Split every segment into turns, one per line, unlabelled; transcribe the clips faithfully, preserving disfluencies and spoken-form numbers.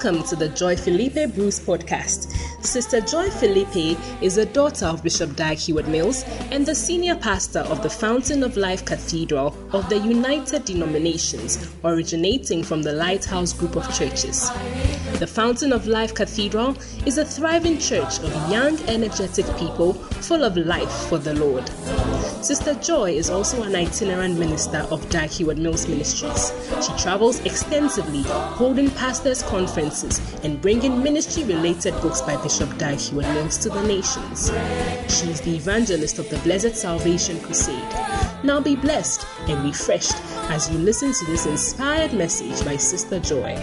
Welcome to the Joy Felipe Bruce podcast. Sister Joy Felipe is a daughter of Bishop Dag Heward-Mills and the senior pastor of the Fountain of Life Cathedral of the United Denominations, originating from the Lighthouse Group of Churches. The Fountain of Life Cathedral is a thriving church of young, energetic people full of life for the Lord. Sister Joy is also an itinerant minister of Dag Heward-Mills Ministries. She travels extensively, holding pastors' conferences and bringing ministry-related books by Bishop Dag Heward-Mills to the nations. She is the evangelist of the Blessed Salvation Crusade. Now be blessed and refreshed as you listen to this inspired message by Sister Joy.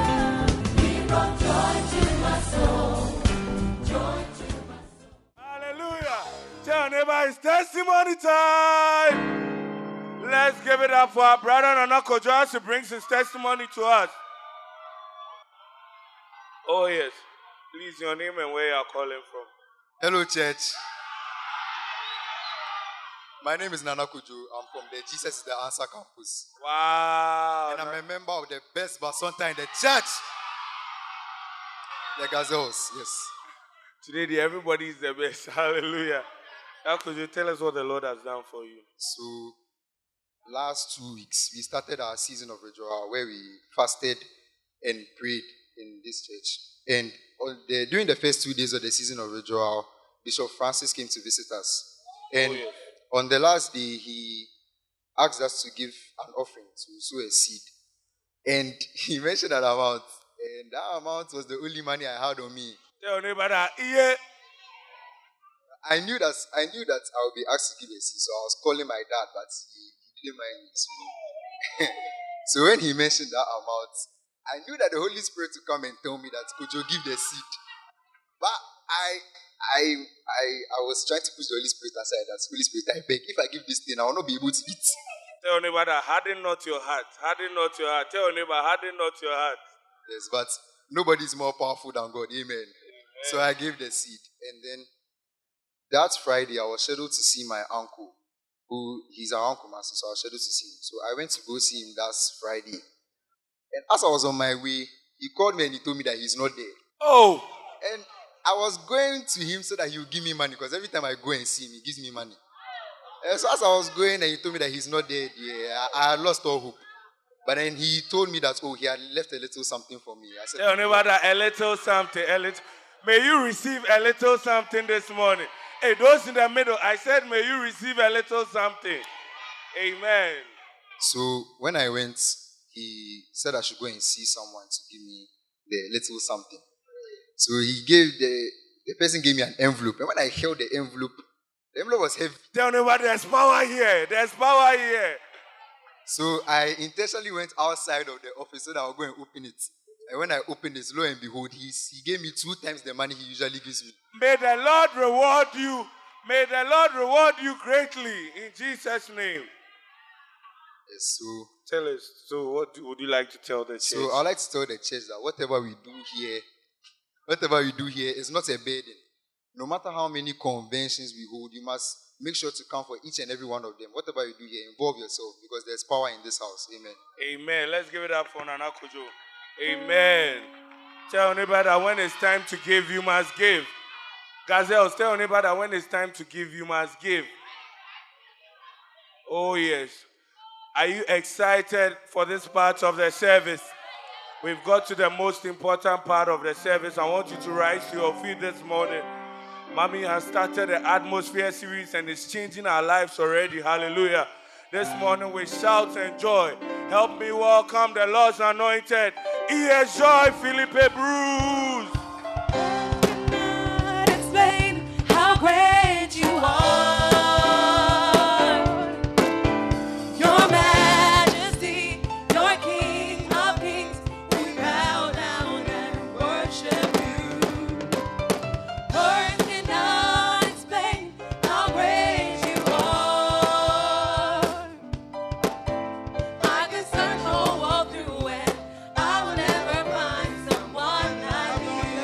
Hallelujah. Tell your neighbor it's testimony time. Let's give it up for our brother Nana Kojo as he brings his testimony to us. Oh yes. Please, your name and where you are calling from.
Hello, church. My name is Nana Kojo. I'm from the Jesus is the Answer campus.
Wow.
And I'm a member of the best Basonta in the church. The Gazelles, yes.
Today, the everybody is the best. Hallelujah. How could you tell us what the Lord has done for you?
So, last two weeks, we started our season of Rejoice where we fasted and prayed in this church. And on the, during the first two days of the season of Rejoice, Bishop Francis came to visit us. And oh, yes. On the last day, he asked us to give an offering, to sow a seed. And he mentioned an amount. And that amount was the only money I had on me.
Tell neighbor that, yeah.
I knew that I knew that I would be asked to give a seed, so I was calling my dad, but he, he didn't mind me. So, so when he mentioned that amount, I knew that the Holy Spirit would come and tell me that Kojo, give the seed. But I I I I was trying to push the Holy Spirit aside. That Holy Spirit, I beg, if I give this thing, I will not be able to eat.
Tell your neighbor that harden not your heart. Harden not your heart. Tell your neighbor, harden not your heart.
Yes, but nobody is more powerful than God. Amen. Amen. So I gave the seed. And then that Friday, I was scheduled to see my uncle, who he's our uncle master, so I was scheduled to see him. So I went to go see him that Friday. And as I was on my way, he called me and he told me that he's not there.
Oh!
And I was going to him so that he would give me money, because every time I go and see him, he gives me money. And so as I was going and he told me that he's not there, yeah, I, I had lost all hope. But then he told me that, oh, he had left a little something for me. I said,
tell me about that, a little something, a little. May you receive a little something this morning. Hey, those in the middle, I said, may you receive a little something. Amen.
So when I went, he said I should go and see someone to give me the little something. So he gave the, the person gave me an envelope. And when I held the envelope, the envelope was heavy.
Tell me about there's power here. There's power here.
So I intentionally went outside of the office so that I would go and open it. And when I opened it, lo and behold, he, he gave me two times the money he usually gives me.
May the Lord reward you. May the Lord reward you greatly in Jesus' name.
Yes, so
tell us. So what do, would you like to tell the church?
So I'd like to tell the church that whatever we do here, whatever we do here is not a burden. No matter how many conventions we hold, you must make sure to come for each and every one of them. Whatever you do here, involve yourself, because there's power in this house. Amen.
Amen. Let's give it up for Nana Kojo. Amen. Tell your neighbor that when it's time to give, you must give. Gazelles, tell your neighbor that when it's time to give, you must give. Oh, yes. Are you excited for this part of the service? We've got to the most important part of the service. I want you to rise to your feet this morning. Mommy has started the Atmosphere series and it's changing our lives already. Hallelujah. This morning we shout and joy. Help me welcome the Lord's anointed. E S Joy Felipe Bruce.
Cannot explain how great you are. Your Majesty, your King of Kings. We bow down and worship you. Words cannot explain how great you are. I can search the whole world through it. I will never find someone like you.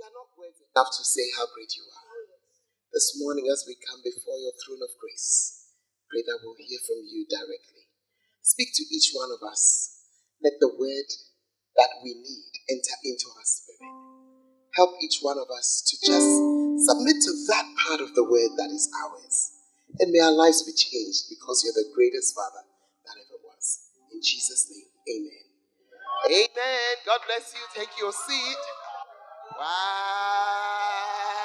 are not words enough to say how great you are. This morning, as we come before your throne of grace, pray that we'll hear from you directly. Speak to each one of us. Let the word that we need enter into our spirit. Help each one of us to just submit to that part of the word that is ours. And may our lives be changed because you're the greatest Father that ever was. In Jesus' name, amen. Amen. God bless you. Take your seat. Wow.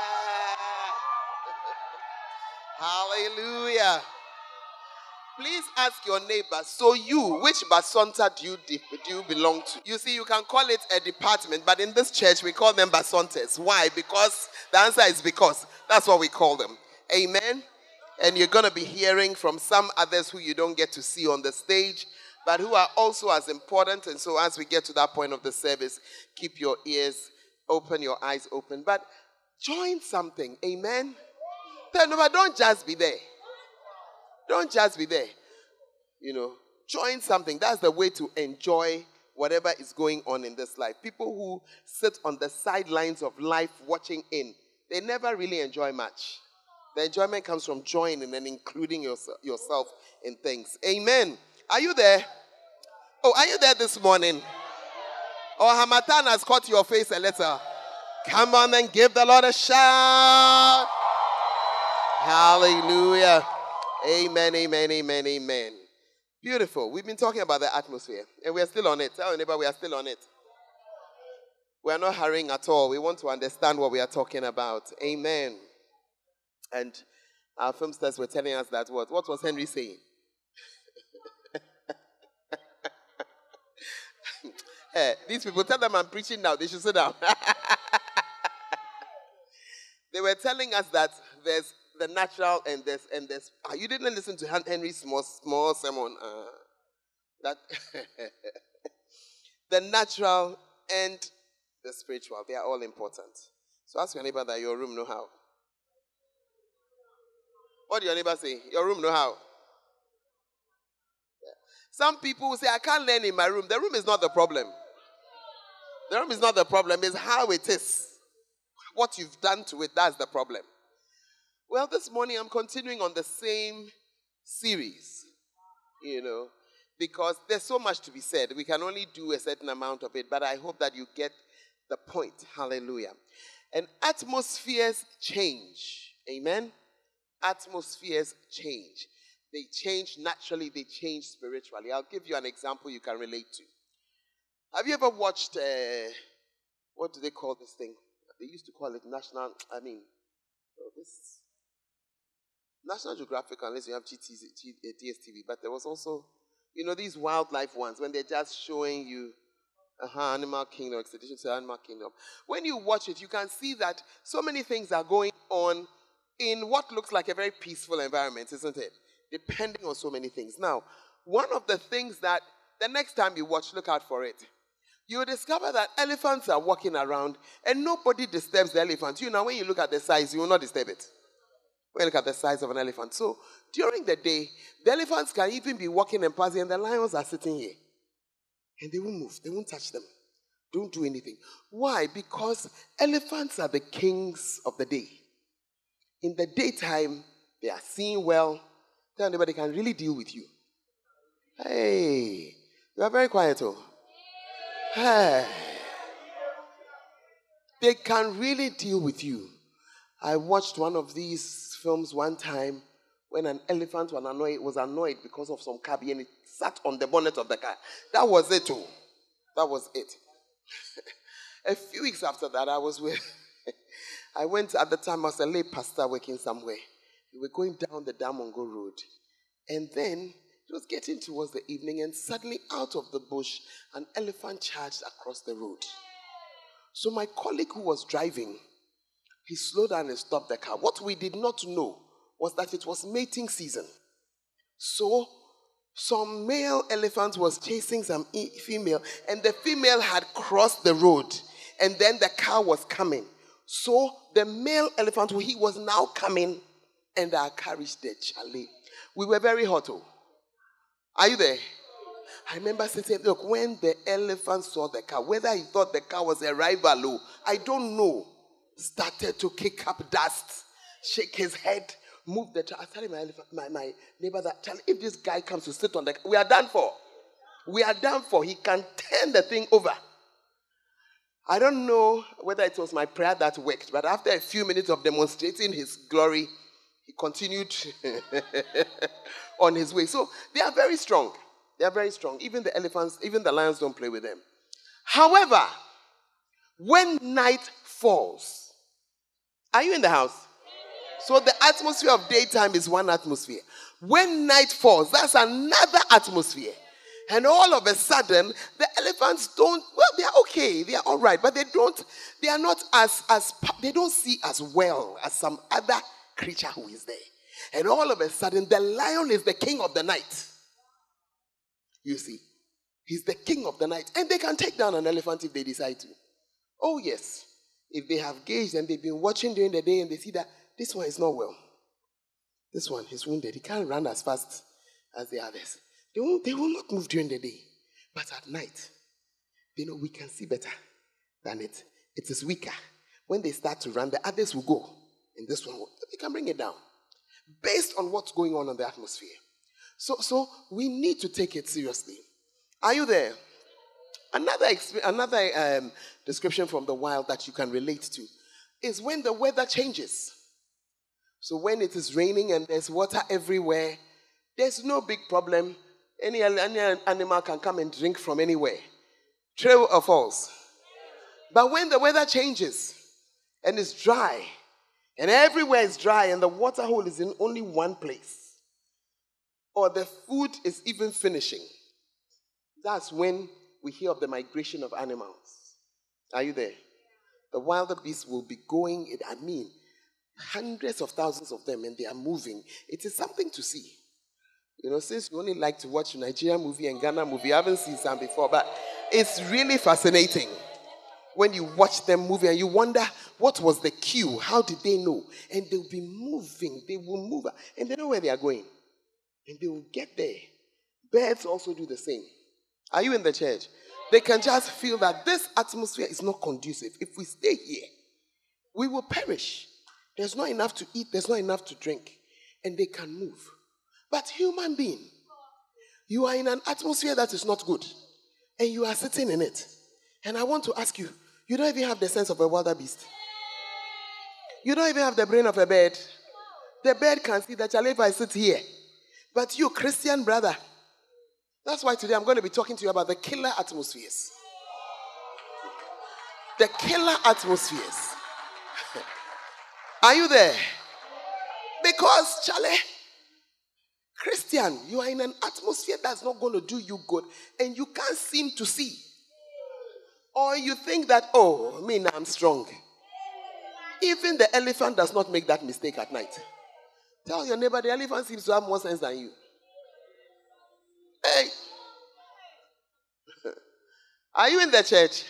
Hallelujah. Please ask your neighbor, so you, which basonta do you, do you belong to? You see, you can call it a department, but in this church, we call them basontes. Why? Because, the answer is because. That's what we call them. Amen. And you're going to be hearing from some others who you don't get to see on the stage, but who are also as important. And so as we get to that point of the service, keep your ears open, your eyes open. But join something. Amen. No, but don't just be there. Don't just be there. You know, join something. That's the way to enjoy whatever is going on in this life. People who sit on the sidelines of life watching in, they never really enjoy much. The enjoyment comes from joining and including yourself, yourself in things. Amen. Are you there? Oh, are you there this morning? Or Hamatan has caught your face a little. Come on and give the Lord a shout. Hallelujah. Amen, amen, amen, amen. Beautiful. We've been talking about the atmosphere, and we are still on it. Tell your neighbor we are still on it. We are not hurrying at all. We want to understand what we are talking about. Amen. And our film stars were telling us that what? What was Henry saying? Hey, these people, tell them I'm preaching now. They should sit down. They were telling us that there's the natural and there's and there's. Uh, you didn't listen to Henry's small small sermon. Uh, that the natural and the spiritual, they are all important. So ask your neighbor that your room know how. What do your neighbor say? Your room know how. Yeah. Some people will say, I can't learn in my room. The room is not the problem. The room is not the problem. It's how it is. What you've done to it, that's the problem. Well, this morning I'm continuing on the same series, you know, because there's so much to be said. We can only do a certain amount of it, but I hope that you get the point. Hallelujah. And atmospheres change. Amen. Atmospheres change. They change naturally. They change spiritually. I'll give you an example you can relate to. Have you ever watched, uh, what do they call this thing? They used to call it National, I mean, oh, this National Geographic, unless you have G T S T V, but there was also, you know, these wildlife ones, when they're just showing you uh-huh, Animal Kingdom, Expedition to Animal Kingdom. When you watch it, you can see that so many things are going on in what looks like a very peaceful environment, isn't it? Depending on so many things. Now, one of the things that, the next time you watch, look out for it. You'll discover that elephants are walking around and nobody disturbs the elephant. You know, when you look at the size, you will not disturb it. When you look at the size of an elephant. So, during the day, the elephants can even be walking and passing and the lions are sitting here. And they won't move. They won't touch them. Don't do anything. Why? Because elephants are the kings of the day. In the daytime, they are seeing well. Tell anybody can really deal with you. Hey, you are very quiet, oh. Hey. They can really deal with you. I watched one of these films one time when an elephant was annoyed, was annoyed because of some cabbie and it sat on the bonnet of the car. That was it, too. That was it. A few weeks after that, I was with, I went at the time, I was a lay pastor working somewhere. We were going down the Damongo Road. And then it was getting towards the evening and suddenly out of the bush, an elephant charged across the road. So my colleague who was driving, he slowed down and stopped the car. What we did not know was that it was mating season. So some male elephant was chasing some female and the female had crossed the road and then the car was coming. So the male elephant, he was now coming and our car reached the chalet. We were very hot. Oh. Are you there? I remember saying, look, when the elephant saw the car, whether he thought the car was a rival, oh, I don't know. started to kick up dust, shake his head, move the child. I tell my, elephant, my, my neighbor that, tell if this guy comes to sit on the, we are done for. We are done for. He can turn the thing over. I don't know whether it was my prayer that worked, but after a few minutes of demonstrating his glory, he continued on his way. So they are very strong. They are very strong. Even the elephants, even the lions don't play with them. However, when night falls, are you in the house? So the atmosphere of daytime is one atmosphere. When night falls, that's another atmosphere. And all of a sudden, the elephants don't, well, they are okay, they are all right, but they don't, they are not as, as, they don't see as well as some other creature who is there. And all of a sudden, the lion is the king of the night. You see, he's the king of the night. And they can take down an elephant if they decide to. Oh yes, if they have gauged and they've been watching during the day and they see that this one is not well. This one is wounded. He can't run as fast as the others. They will, they will not move during the day. But at night, they know we can see better than it. It is weaker. When they start to run, the others will go. And this one, they can bring it down. Based on what's going on in the atmosphere. So, so we need to take it seriously. Are you there? Another, another um, description from the wild that you can relate to is when the weather changes. So when it is raining and there's water everywhere, there's no big problem. Any, any animal can come and drink from anywhere. True or false? But when the weather changes and it's dry, and everywhere is dry and the water hole is in only one place, or the food is even finishing, that's when we hear of the migration of animals. Are you there? The wildebeest will be going, I mean, hundreds of thousands of them, and they are moving. It is something to see. You know, since you only like to watch Nigerian movie and Ghana movie, I haven't seen some before, but it's really fascinating when you watch them moving and you wonder, what was the cue? How did they know? And they'll be moving. They will move, and they know where they are going. And they will get there. Birds also do the same. Are you in the church? They can just feel that this atmosphere is not conducive. If we stay here, we will perish. There's not enough to eat. There's not enough to drink. And they can move. But human being, you are in an atmosphere that is not good. And you are sitting in it. And I want to ask you, you don't even have the sense of a wildebeest. You don't even have the brain of a bird. The bird can see that if I sit here. But you, Christian brother, that's why today I'm going to be talking to you about the killer atmospheres. The killer atmospheres. Are you there? Because, Charlie, Christian, you are in an atmosphere that's not going to do you good and you can't seem to see. Or you think that, oh, me now I'm strong. Even the elephant does not make that mistake at night. Tell your neighbor, the elephant seems to have more sense than you. Hey. Are you in the church?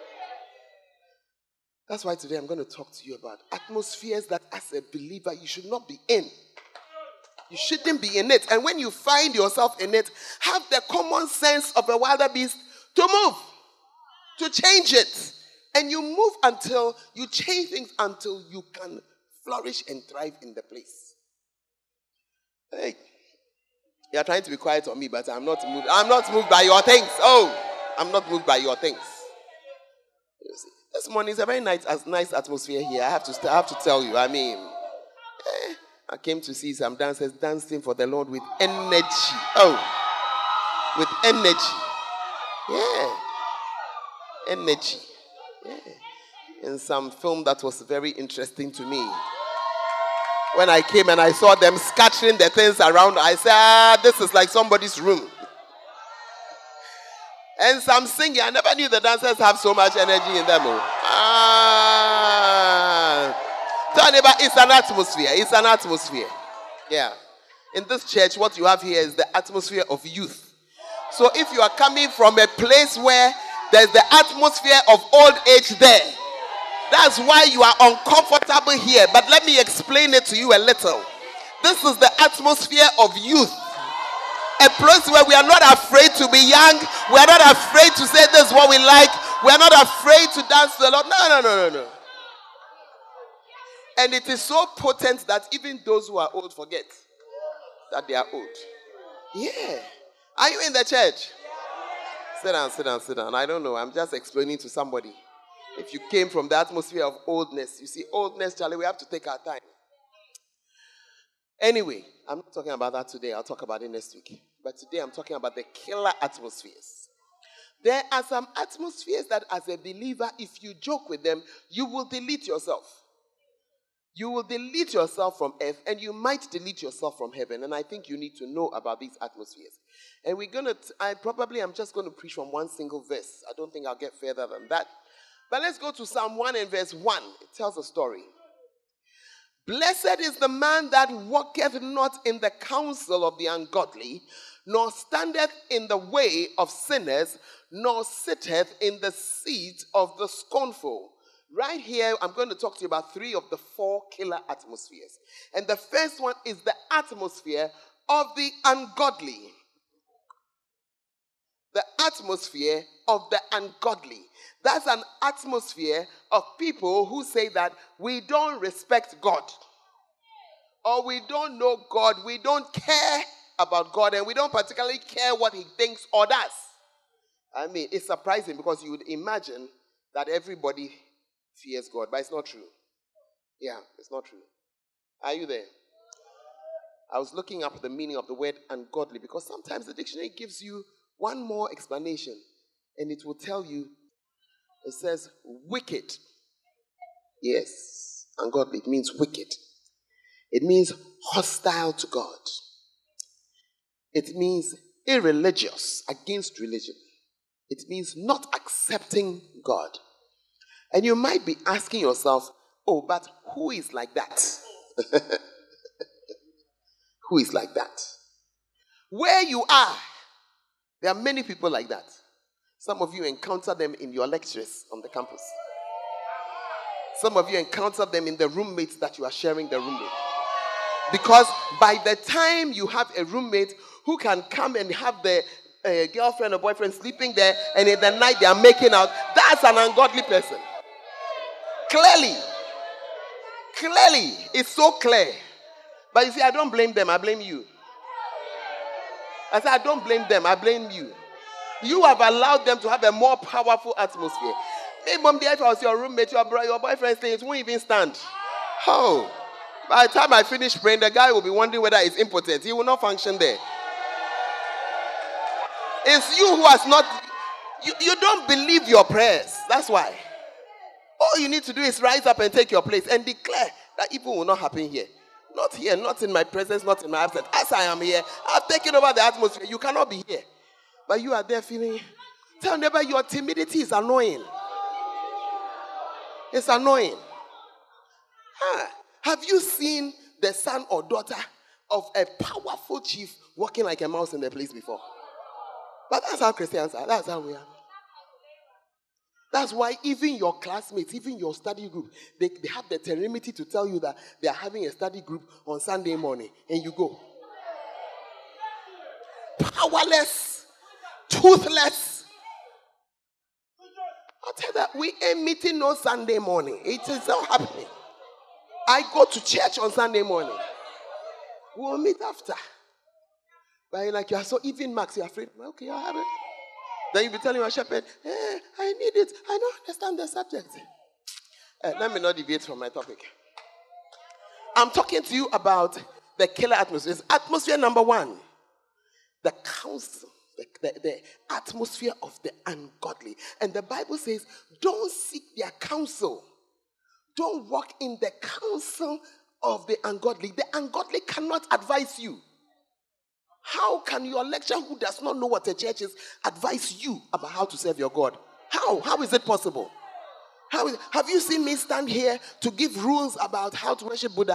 That's why today I'm going to talk to you about atmospheres that as a believer you should not be in. You shouldn't be in it. And when you find yourself in it, have the common sense of a wildebeest to move, to change it. And you move until you change things until you can flourish and thrive in the place. Hey, you're trying to be quiet on me, but I'm not moved. I'm not moved by your things. Oh, I'm not moved by your things. You see, this morning is a very nice, nice atmosphere here. I have to, I have to tell you. I mean, eh, I came to see some dancers dancing for the Lord with energy. Oh, with energy. Yeah, energy. Yeah. In some film that was very interesting to me. When I came and I saw them scattering the things around, I said, ah, this is like somebody's room. And some singing. I never knew the dancers have so much energy in them. Ah. Tell neighbor, it's an atmosphere. It's an atmosphere. Yeah. In this church, what you have here is the atmosphere of youth. So if you are coming from a place where there's the atmosphere of old age there, that's why you are uncomfortable here. But let me explain it to you a little. This is the atmosphere of youth. A place where we are not afraid to be young. We are not afraid to say this is what we like. We are not afraid to dance to the Lord. No, no, no, no, no. And it is so potent that even those who are old forget that they are old. Yeah. Are you in the church? Sit down, sit down, sit down. I don't know. I'm just explaining to somebody. If you came from the atmosphere of oldness, you see, oldness, Charlie, we have to take our time. Anyway, I'm not talking about that today. I'll talk about it next week. But today I'm talking about the killer atmospheres. There are some atmospheres that as a believer, if you joke with them, you will delete yourself. You will delete yourself from earth, and you might delete yourself from heaven. And I think you need to know about these atmospheres. And we're going to, I probably am just going to preach from one single verse. I don't think I'll get further than that. But let's go to Psalm one and verse one. It tells a story. Blessed is the man that walketh not in the counsel of the ungodly, nor standeth in the way of sinners, nor sitteth in the seat of the scornful. Right here, I'm going to talk to you about three of the four killer atmospheres. And the first one is the atmosphere of the ungodly. The atmosphere of the ungodly. That's an atmosphere of people who say that we don't respect God. Or we don't know God. We don't care about God. And we don't particularly care what he thinks or does. I mean, it's surprising because you would imagine that everybody fears God, but it's not true. Yeah, it's not true. Are you there? I was looking up the meaning of the word ungodly because sometimes the dictionary gives you one more explanation and it will tell you, it says wicked. Yes, ungodly, it means wicked. It means hostile to God. It means irreligious, against religion. It means not accepting God. And you might be asking yourself, oh, but who is like that? Who is like that? Where you are, there are many people like that. Some of you encounter them in your lectures on the campus. Some of you encounter them in the roommates that you are sharing the room with. Because by the time you have a roommate who can come and have the uh, girlfriend or boyfriend sleeping there, and in the night they are making out, that's an ungodly person. Clearly. Clearly. It's so clear. But you see, I don't blame them. I blame you. I said, I don't blame them. I blame you. You have allowed them to have a more powerful atmosphere. Maybe mom, if I was your roommate, your, bro- your boyfriend saying it won't even stand. How? By the time I finish praying, the guy will be wondering whether he's impotent. He will not function there. It's you who has not... You, you don't believe your prayers. That's why. All you need to do is rise up and take your place and declare that evil will not happen here. Not here, not in my presence, not in my absence. As I am here, I've taken over the atmosphere. You cannot be here. But you are there feeling... Tell neighbor, your timidity is annoying. It's annoying. Huh. Have you seen the son or daughter of a powerful chief walking like a mouse in the place before? But that's how Christians are. That's how we are. That's why even your classmates, even your study group, they, they have the temerity to tell you that they are having a study group on Sunday morning, and you go. Powerless, toothless. I'll tell you that we ain't meeting no Sunday morning. It is not happening. I go to church on Sunday morning. We'll meet after. But you're like, you are so even, Max, you're afraid. Okay, I'll have it. Then you'll be telling your shepherd, eh, I need it. I don't understand the subject. Eh, let me not deviate from my topic. I'm talking to you about the killer atmosphere. Atmosphere number one, the counsel, the, the, the atmosphere of the ungodly. And the Bible says, don't seek their counsel. Don't walk in the counsel of the ungodly. The ungodly cannot advise you. How can your lecturer who does not know what a church is advise you about how to serve your God? How? How is it possible? How is, have you seen me stand here to give rules about how to worship Buddha?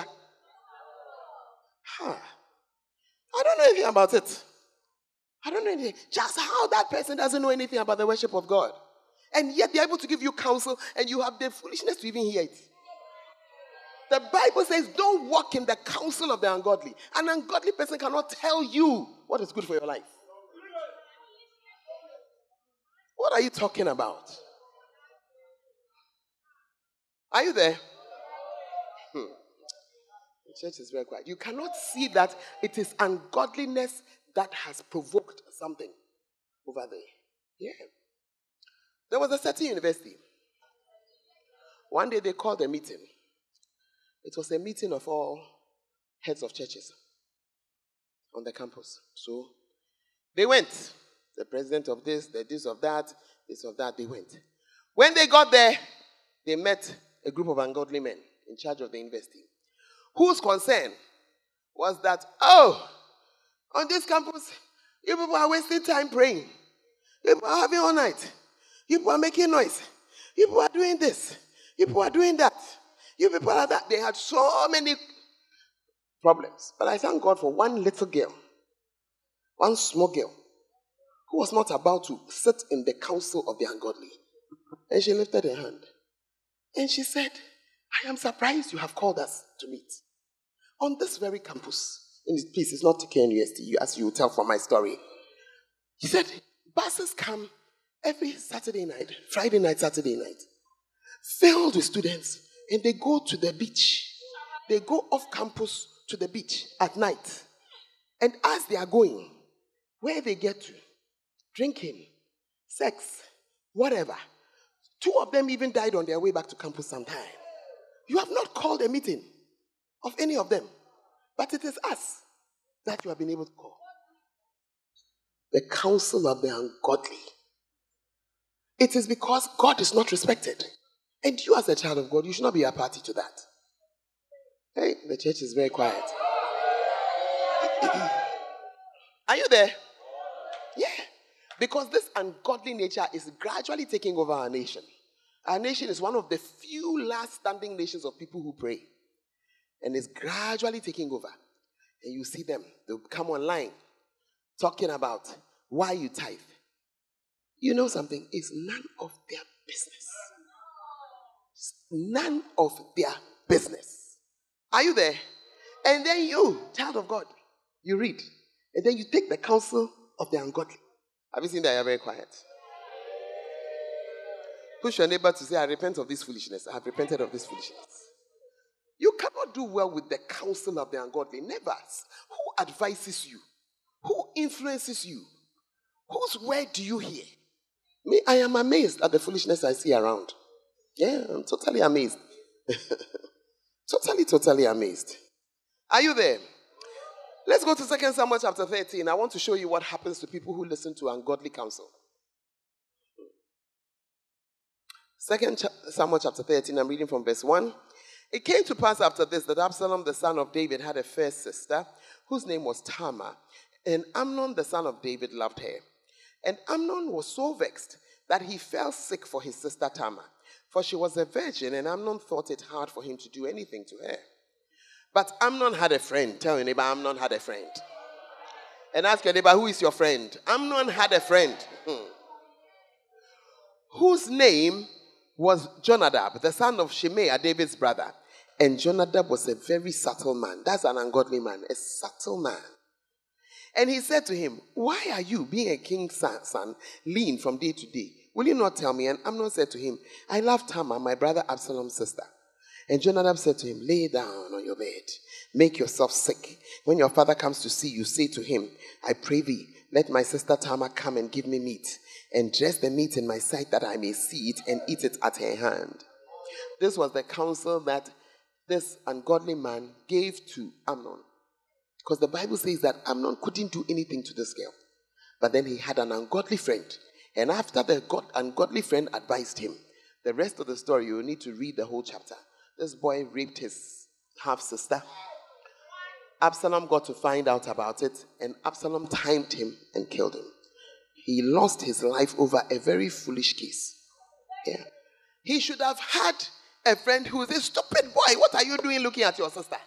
Huh. I don't know anything about it. I don't know anything. Just how that person doesn't know anything about the worship of God. And yet they're able to give you counsel and you have the foolishness to even hear it. The Bible says, don't walk in the counsel of the ungodly. An ungodly person cannot tell you what is good for your life. What are you talking about? Are you there? Hmm. The church is very quiet. You cannot see that it is ungodliness that has provoked something over there. Yeah. There was a certain university. One day they called a meeting. It was a meeting of all heads of churches on the campus. So they went. The president of this, the this of that, this of that, they went. When they got there, they met a group of ungodly men in charge of the university, whose concern was that, oh, on this campus, you people are wasting time praying. You people are having all night. You people are making noise. You people are doing this. You people are doing that. You people are that. They had so many problems. But I thank God for one little girl, one small girl, who was not about to sit in the council of the ungodly. And she lifted her hand. And she said, I am surprised you have called us to meet. On this very campus, in this place, it's not K N U S T, as you will tell from my story. She said, buses come every Saturday night, Friday night, Saturday night, filled with students, and they go to the beach. They go off campus to the beach at night. And as they are going, where they get to, drinking, sex, whatever, two of them even died on their way back to campus sometime. You have not called a meeting of any of them, but it is us that you have been able to call. The counsel of the ungodly. It is because God is not respected. And you as a child of God, you should not be a party to that. Hey, the church is very quiet. Are you there? Yeah. Because this ungodly nature is gradually taking over our nation. Our nation is one of the few last standing nations of people who pray. And it's gradually taking over. And you see them, they'll come online talking about why you tithe. You know something? It's none of their business. It's none of their business. Are you there? And then you, child of God, you read. And then you take the counsel of the ungodly. Have you seen that? You're very quiet. Push your neighbor to say, I repent of this foolishness. I have repented of this foolishness. You cannot do well with the counsel of the ungodly. Never. Who advises you? Who influences you? Whose word do you hear? Me, I am amazed at the foolishness I see around. Yeah, I'm totally amazed. totally, totally amazed. Are you there? Let's go to Second Samuel chapter thirteen. I want to show you what happens to people who listen to ungodly counsel. Second Samuel chapter thirteen, I'm reading from verse one. It came to pass after this that Absalom, the son of David, had a fair sister, whose name was Tamar. And Amnon, the son of David, loved her. And Amnon was so vexed that he fell sick for his sister Tamar. For she was a virgin, and Amnon thought it hard for him to do anything to her. But Amnon had a friend. Tell your neighbor, Amnon had a friend. And ask your neighbor, who is your friend? Amnon had a friend. Hmm. Whose name was Jonadab, the son of Shimei, David's brother. And Jonadab was a very subtle man. That's an ungodly man, a subtle man. And he said to him, why are you, being a king's son, lean from day to day? Will you not tell me? And Amnon said to him, I love Tamar, my brother Absalom's sister. And Jonadab said to him, lay down on your bed, make yourself sick. When your father comes to see you, say to him, I pray thee, let my sister Tamar come and give me meat, and dress the meat in my sight that I may see it and eat it at her hand. This was the counsel that this ungodly man gave to Amnon. Because the Bible says that Amnon couldn't do anything to this girl. But then he had an ungodly friend. And after the God, ungodly friend advised him, the rest of the story, you will need to read the whole chapter. This boy raped his half-sister. Absalom got to find out about it, and Absalom timed him and killed him. He lost his life over a very foolish case. Yeah. He should have had a friend who is a stupid boy. What are you doing looking at your sister?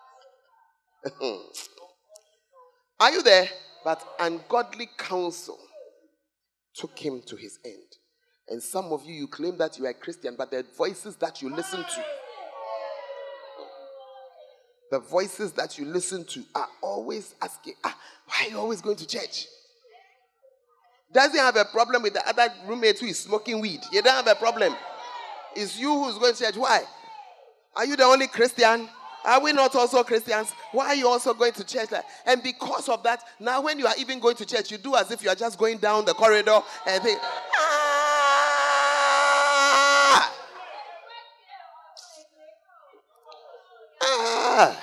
Are you there? But ungodly counsel took him to his end. And some of you, you claim that you are a Christian, but the voices that you listen to, the voices that you listen to are always asking, ah, why are you always going to church? Doesn't have a problem with the other roommate who is smoking weed. You don't have a problem. It's you who's going to church. Why? Are you the only Christian Are we not also Christians? Why are you also going to church? And because of that, now when you are even going to church, you do as if you are just going down the corridor and think, ah! Ah!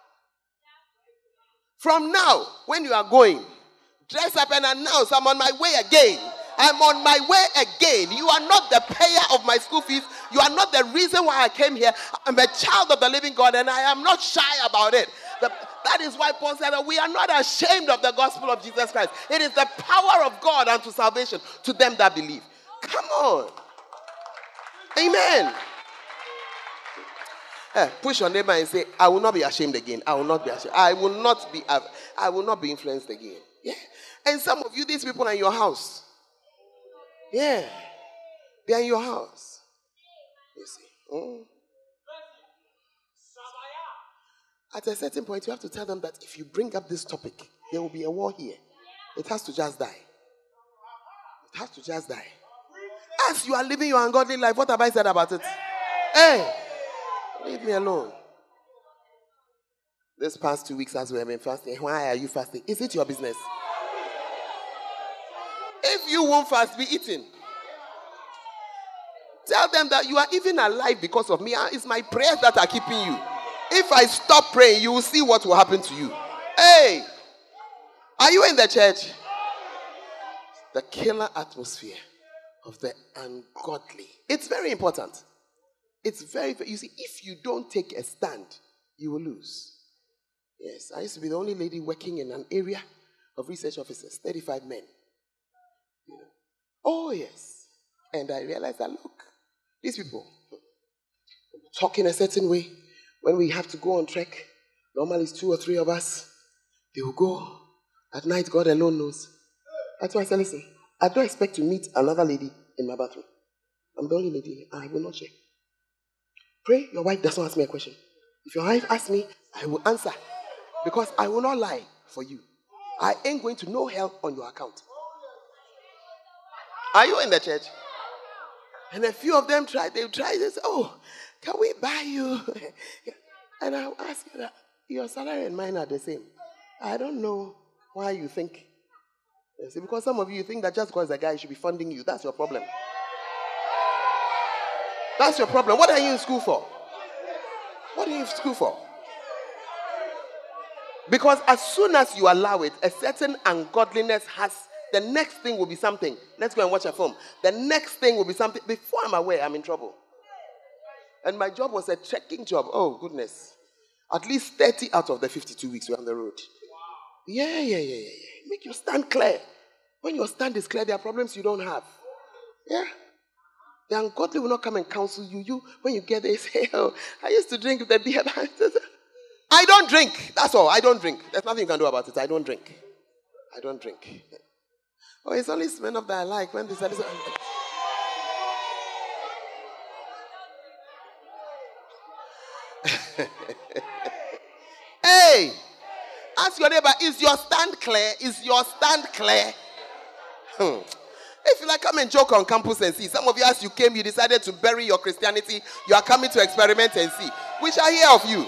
From now, when you are going, dress up and announce, I'm on my way again. I'm on my way again. You are not the payer of my school fees. You are not the reason why I came here. I'm a child of the living God, and I am not shy about it. The, that is why Paul said that we are not ashamed of the gospel of Jesus Christ. It is the power of God unto salvation to them that believe. Come on. Amen. Hey, push your neighbor and say, I will not be ashamed again. I will not be ashamed. I will not be, I will not be influenced again. Yeah. And some of you, these people are in your house. Yeah. They are in your house. You see. Mm. At a certain point, you have to tell them that if you bring up this topic, there will be a war here. It has to just die. It has to just die. As you are living your ungodly life, what have I said about it? Hey, leave me alone. This past two weeks as we have been fasting, why are you fasting? Is it your business? If you won't fast, be eating. Tell them that you are even alive because of me. It's my prayers that are keeping you. If I stop praying, you will see what will happen to you. Hey, are you in the church? The killer atmosphere of the ungodly. It's very important. It's very, very, you see, if you don't take a stand, you will lose. Yes, I used to be the only lady working in an area of research officers, thirty-five men. You know. Oh, yes. And I realized that, look, these people talk in a certain way. When we have to go on trek, normally it's two or three of us. They will go. At night, God alone knows. That's why I said, listen, I don't expect to meet another lady in my bathroom. I'm the only lady. I will not share. Pray your wife does not ask me a question. If your wife asks me, I will answer. Because I will not lie for you. I ain't going to no hell on your account. Are you in the church? And a few of them tried. They tried this. Oh, can we buy you? And I'll ask you that. Your salary and mine are the same. I don't know why you think. See, because some of you think that just because a guy should be funding you. That's your problem. That's your problem. What are you in school for? What are you in school for? Because as soon as you allow it, a certain ungodliness has, the next thing will be something. Let's go and watch a film. The next thing will be something. Before I'm aware, I'm in trouble. And my job was a trekking job. Oh, goodness. At least thirty out of the fifty-two weeks we're on the road. Yeah, yeah, yeah, yeah, yeah. Make your stand clear. When your stand is clear, there are problems you don't have. Yeah. The ungodly will not come and counsel you. You, when you get there, you say, oh, I used to drink the beer. I don't drink. That's all. I don't drink. There's nothing you can do about it. I don't drink. I don't drink. Oh, it's only Smirnoff that I like. When they said this. Hey, ask your neighbor, is your stand clear? Is your stand clear? Hmm. If you like, come and joke on campus and see. Some of you, as you came, you decided to bury your Christianity. You are coming to experiment and see. We shall hear of you.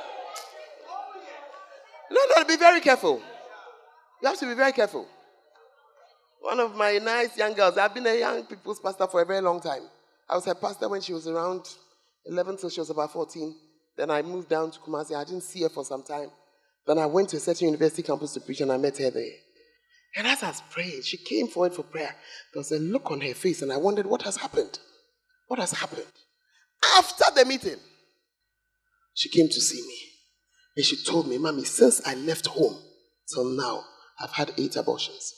No, no, be very careful. You have to be very careful. One of my nice young girls, I've been a young people's pastor for a very long time. I was her pastor when she was around eleven till she was about fourteen. Then I moved down to Kumasi. I didn't see her for some time. Then I went to a certain university campus to preach and I met her there. And as I was praying, she came forward for prayer. There was a look on her face and I wondered, what has happened? What has happened? After the meeting, she came to see me. And she told me, Mommy, since I left home till now, I've had eight abortions.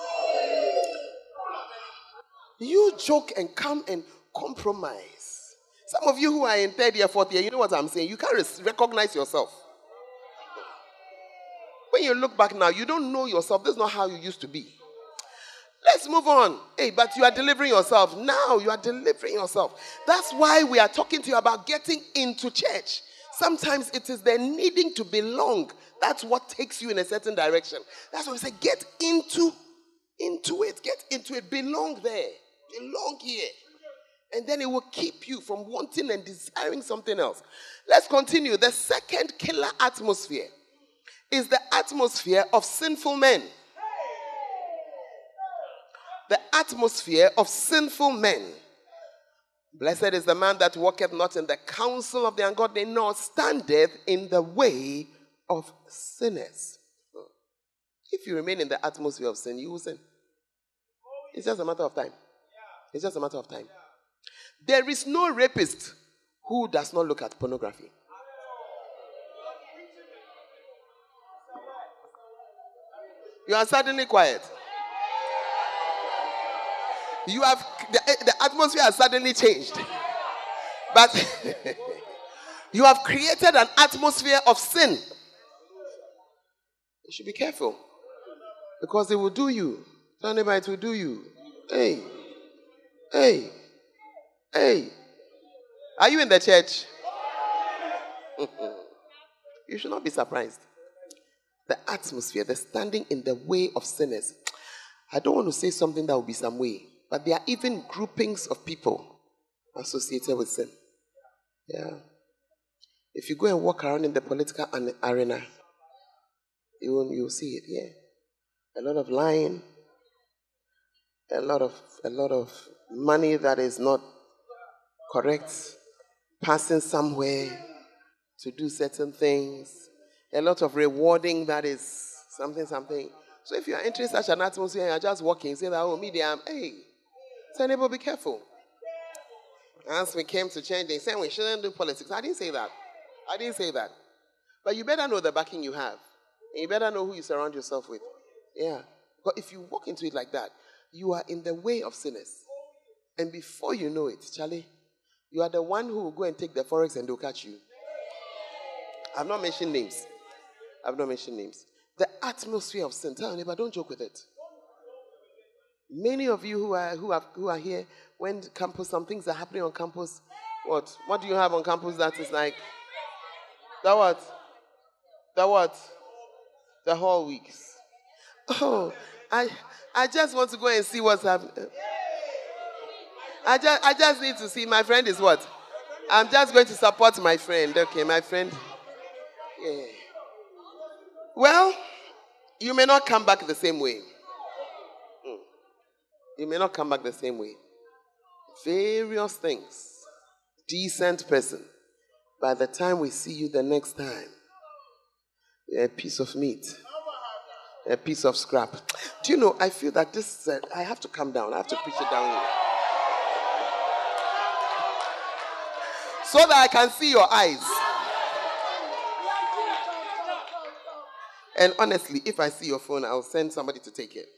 You joke and come and compromise. Some of you who are in third year, fourth year, you know what I'm saying? You can't recognize yourself. When you look back now, you don't know yourself. This is not how you used to be. Let's move on. Hey, but you are delivering yourself. Now you are delivering yourself. That's why we are talking to you about getting into church. Sometimes it is the needing to belong. That's what takes you in a certain direction. That's why we say get into, into it. Get into it. Belong there. Belong here. And then it will keep you from wanting and desiring something else. Let's continue. The second killer atmosphere is the atmosphere of sinful men. The atmosphere of sinful men. Blessed is the man that walketh not in the counsel of the ungodly, nor standeth in the way of sinners. If you remain in the atmosphere of sin, you will sin. It's just a matter of time. It's just a matter of time. There is no rapist who does not look at pornography. You are suddenly quiet. You have the, the atmosphere has suddenly changed. But you have created an atmosphere of sin. You should be careful. Because it will do you. Tell anybody it will do you. Hey. Hey. Hey. Are you in the church? You should not be surprised. The atmosphere, the standing in the way of sinners. I don't want to say something that will be some way, but there are even groupings of people associated with sin. Yeah. If you go and walk around in the political arena, you will, you will see it. Yeah. A lot of lying, a lot of a lot of money that is not correct, passing somewhere to do certain things, a lot of rewarding that is something, something. So if you are entering such an atmosphere and you're just walking, say that, oh, me, I'm, hey, tell neighbor, be careful. As we came to change, they said we shouldn't do politics. I didn't say that. I didn't say that. But you better know the backing you have. And you better know who you surround yourself with. Yeah. But if you walk into it like that, you are in the way of sinners. And before you know it, Charlie, you are the one who will go and take the forex and they'll catch you. I've not mentioned names. I've not mentioned names. The atmosphere of sin. Tell me, but don't joke with it. Many of you who are who are who are here, when campus, some things are happening on campus. What? What do you have on campus that is like? The what? The what? The whole weeks. Oh, I I just want to go and see what's happening. I just I just need to see my friend is what? I'm just going to support my friend. Okay, my friend. Yeah. Well, you may not come back the same way. Mm. You may not come back the same way. Various things. Decent person. By the time we see you the next time, a piece of meat, a piece of scrap. Do you know, I feel that this, uh, I have to come down. I have to preach it down here. So that I can see your eyes. And honestly, if I see your phone, I'll send somebody to take it.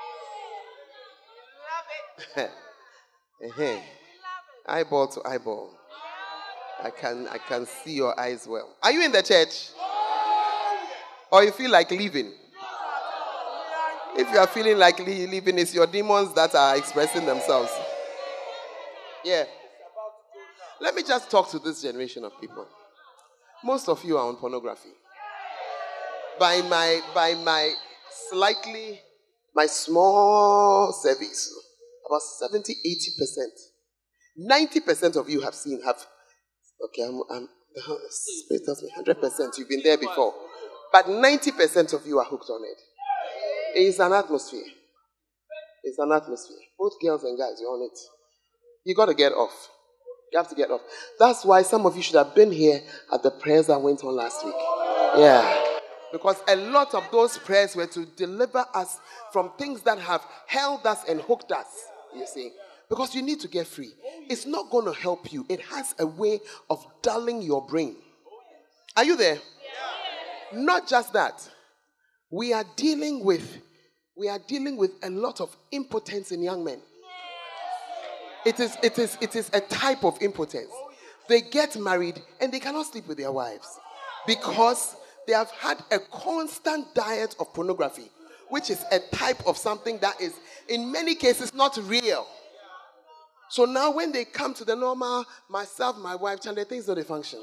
uh-huh. Eyeball to eyeball. I can I can see your eyes well. Are you in the church? Or you feel like leaving? If you are feeling like leaving, it's your demons that are expressing themselves. Yeah. Let me just talk to this generation of people. Most of you are on pornography. By my by my slightly, my small service, about seventy, eighty percent. ninety percent of you have seen, have, okay, I'm, I'm, the Spirit tells me one hundred percent, you've been there before. But ninety percent of you are hooked on it. It's an atmosphere. It's an atmosphere. Both girls and guys, you're on it. You got to get off. You have to get off. That's why some of you should have been here at the prayers that went on last week. Yeah. Because a lot of those prayers were to deliver us from things that have held us and hooked us. You see. Because you need to get free. It's not going to help you. It has a way of dulling your brain. Are you there? Yeah. Not just that. We are dealing with, we are dealing with a lot of impotence in young men. It is, it is, it is a type of impotence. They get married and they cannot sleep with their wives because they have had a constant diet of pornography, which is a type of something that is, in many cases, not real. So now when they come to the normal, myself, my wife, Charlie, things don't function.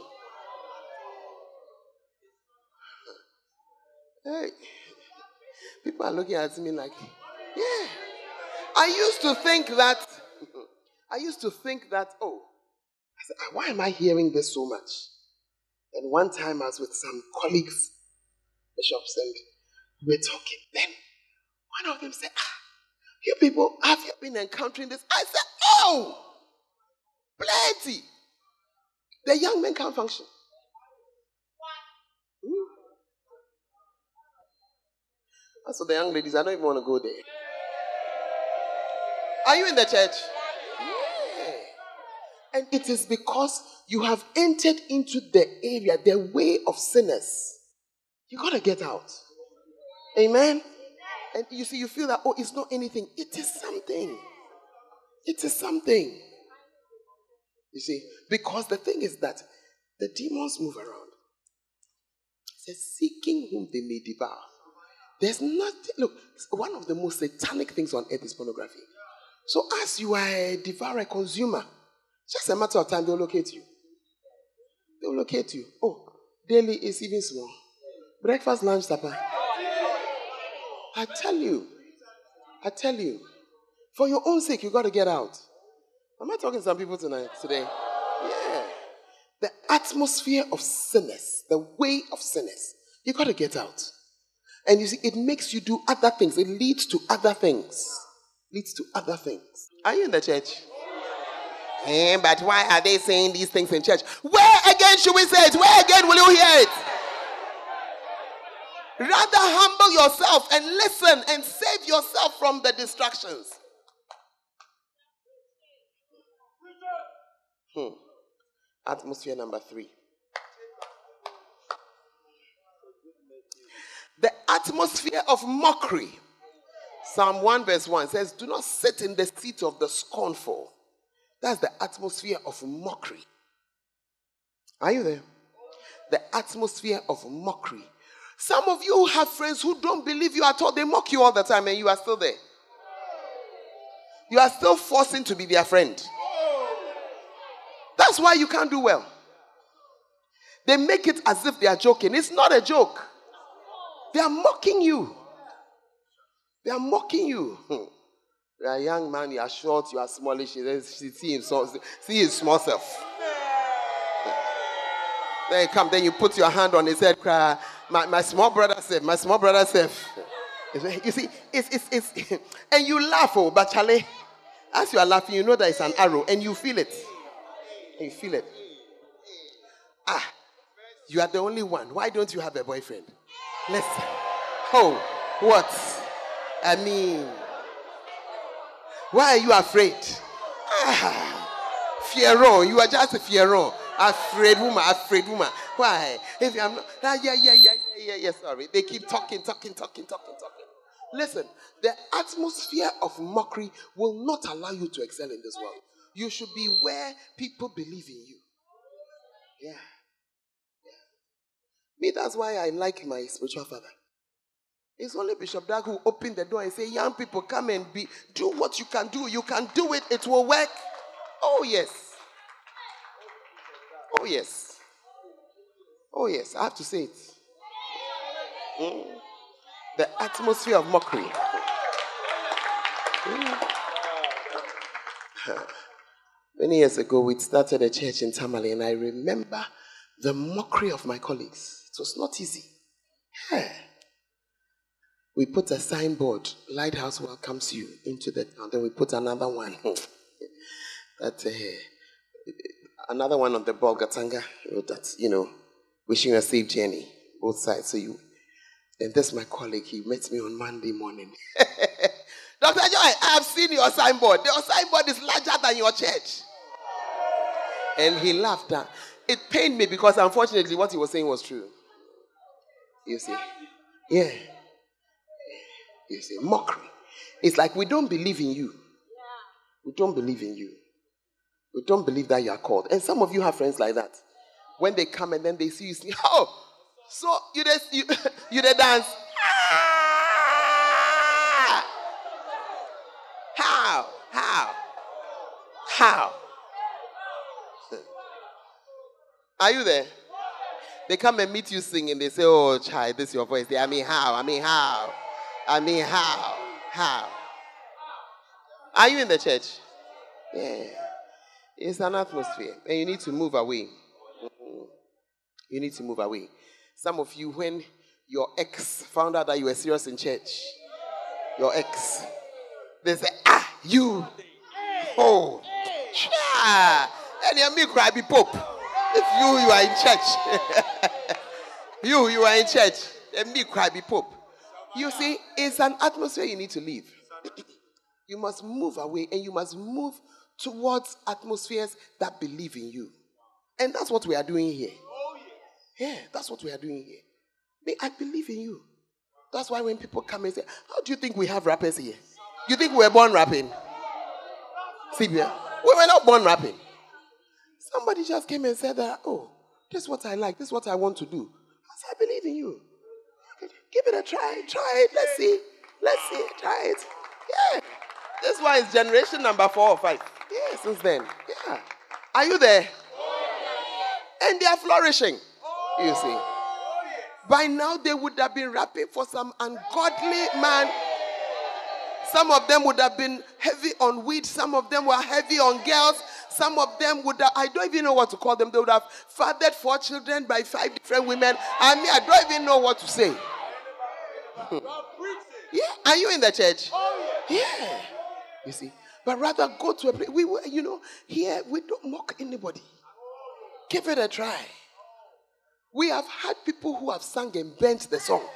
Hey, people are looking at me like, yeah. I used to think that, I used to think that, oh, I said, "Ah, why am I hearing this so much?" And one time I was with some colleagues, bishops, and we were talking. Then one of them said, "Ah, you people, have you been encountering this?" I said, "Oh, plenty." The young men can't function. Hmm. As for the young ladies, I don't even want to go there. Are you in the church? Yeah. And it is because you have entered into the area, the way of sinners. You got to get out. Amen? And you see, you feel that, oh, it's not anything. It is something. It is something. You see, because the thing is that the demons move around. It says, seeking whom they may devour. There's nothing. Look, one of the most satanic things on earth is pornography. So as you are a devourer, consumer, it's just a matter of time they'll locate you. They'll locate you. Oh, daily is even small. Breakfast, lunch, supper. I tell you. I tell you. For your own sake, you got to get out. Am I talking to some people tonight, today? Yeah. The atmosphere of sinners, the way of sinners, you got to get out. And you see, it makes you do other things. It leads to other things. Leads to other things. Are you in the church? Eh, but why are they saying these things in church? Where again should we say it? Where again will you hear it? Rather humble yourself and listen and save yourself from the distractions. Hmm. Atmosphere number three. The atmosphere of mockery. Psalm one verse one says, do not sit in the seat of the scornful. That's the atmosphere of mockery. Are you there? The atmosphere of mockery. Some of you have friends who don't believe you at all. They mock you all the time and you are still there. You are still forcing to be their friend. That's why you can't do well. They make it as if they are joking. It's not a joke. They are mocking you. They are mocking you. You are a young man, you are short, you are smallish. She see him, see his small self. Then you come, then you put your hand on his head, cry, my, my small brother said, my small brother said. You see, it's, it's, it's, and you laugh, oh, but Charlie, as you are laughing, you know that it's an arrow, and you feel it. You feel it. Ah, you are the only one. Why don't you have a boyfriend? Listen. Oh, what? I mean, why are you afraid? Ah, Fieron, you are just a Fieron. Afraid woman, afraid woman. Why? If I'm not, ah, yeah, yeah, yeah, yeah, yeah, yeah, sorry. They keep talking, talking, talking, talking, talking. Listen, the atmosphere of mockery will not allow you to excel in this world. You should be where people believe in you. Yeah. Yeah. Me, that's why I like my spiritual father. It's only Bishop Dag who opened the door and say, young people, come and be, do what you can do. You can do it. It will work. Oh, yes. Oh, yes. Oh, yes. I have to say it. Mm. The atmosphere of mockery. Mm. Many years ago, we started a church in Tamale, and I remember the mockery of my colleagues. It was not easy. Yeah. We put a signboard, Lighthouse welcomes you into the town. Then we put another one. that uh, another one on the Bolgatanga. That, you know, wishing you a safe journey, both sides. So you, and this my colleague. He met me on Monday morning. Doctor Joy, I have seen your signboard. Your signboard is larger than your church. And he laughed. It pained me because unfortunately what he was saying was true. You see? Yeah. You see, mockery. It's like we don't believe in you. We don't believe in you. We don't believe that you are called. And some of you have friends like that. When they come and then they see you sing, oh, so you just you you they dance. Ah! How? How? How? Are you there? They come and meet you singing. They say, oh, child, this is your voice. They, I mean, how? I mean, how? I mean, how? How? Are you in the church? Yeah. It's an atmosphere. And you need to move away. Mm-hmm. You need to move away. Some of you, when your ex found out that you were serious in church, your ex, they say, ah, you. Oh. Yeah. And you me cry be pope. If you, you are in church. you, you are in church. And me cry be pope. You see, it's an atmosphere you need to leave. You must move away and you must move towards atmospheres that believe in you. And that's what we are doing here. Yeah, that's what we are doing here. Me, I believe in you. That's why when people come and say, how do you think we have rappers here? You think we were born rapping? See, we were not born rapping. Somebody just came and said that, oh, this is what I like. This is what I want to do. I said, I believe in you. Give it a try. Try it. Let's see. Let's see. Try it. Yeah. This one is generation number four or five. Yeah, since then. Yeah. Are you there? And they are flourishing. You see. By now, they would have been rapping for some ungodly man. Some of them would have been heavy on weed. Some of them were heavy on girls. Some of them would have, I don't even know what to call them. They would have fathered four children by five different women. I mean, I don't even know what to say. Yeah. Are you in the church? Yeah. You see. But rather go to a place. We were, you know, here we don't mock anybody. Give it a try. We have had people who have sung and bent the song.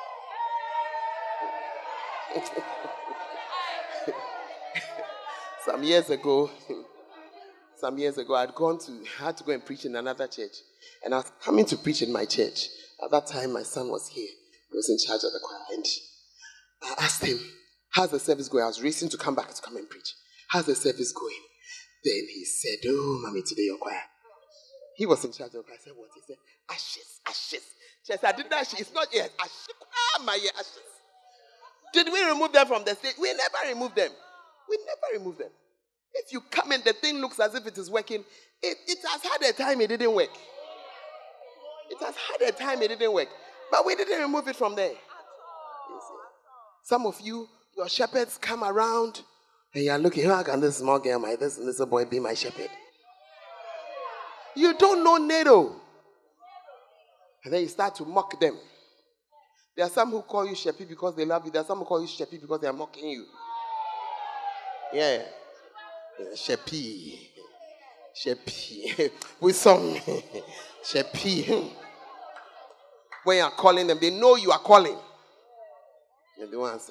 Some years ago, some years ago, I'd gone to, I had to go and preach in another church. And I was coming to preach in my church. At that time, my son was here. He was in charge of the choir. And I asked him, how's the service going? I was racing to come back to come and preach. How's the service going? Then he said, oh, mommy, today your choir. He was in charge of the choir. I said, what? He said, ashes, ashes. Just I did that. It's not yet. Ashes. Ah, my ashes. Did we remove them from the stage? We never removed them. We never removed them. If you come and the thing looks as if it is working, it, it has had a time it didn't work. It has had a time it didn't work. But we didn't remove it from there. Some of you, your shepherds come around and you are looking, how can this small girl, my this little boy be my shepherd? You don't know NATO. And then you start to mock them. There are some who call you Shepi because they love you. There are some who call you Shepi because they are mocking you. Yeah. yeah Shepi. Shepi. With some Shepi. When you are calling them, they know you are calling. And they won't answer.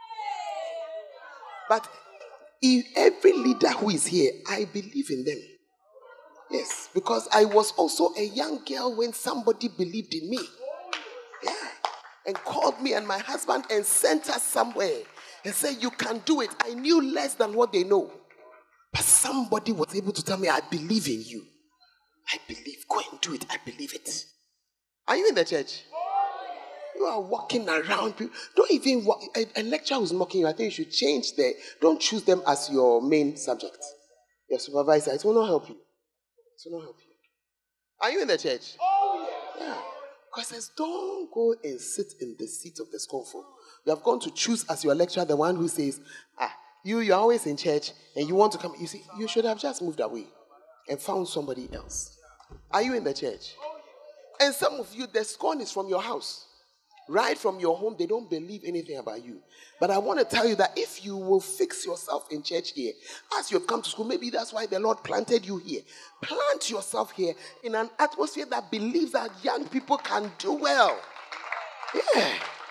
But if every leader who is here, I believe in them. Yes. Because I was also a young girl when somebody believed in me. Yeah. And called me and my husband and sent us somewhere and said, you can do it. I knew less than what they know. But somebody was able to tell me, I believe in you. I believe. Go and do it. I believe it. Are you in the church? You are walking around. Don't even walk. A, a lecturer who's mocking you, I think you should change the, don't choose them as your main subject. Your supervisor. It will not help you. It will not help you. Are you in the church? Yeah. Because it says, don't go and sit in the seat of the scornful. You have gone to choose as your lecturer the one who says, ah, you, you're always in church and you want to come. You see, you should have just moved away and found somebody else. Are you in the church? And some of you, the scorn is from your house. Right from your home, they don't believe anything about you. But I want to tell you that if you will fix yourself in church here, as you have come to school, maybe that's why the Lord planted you here. Plant yourself here in an atmosphere that believes that young people can do well. Yeah.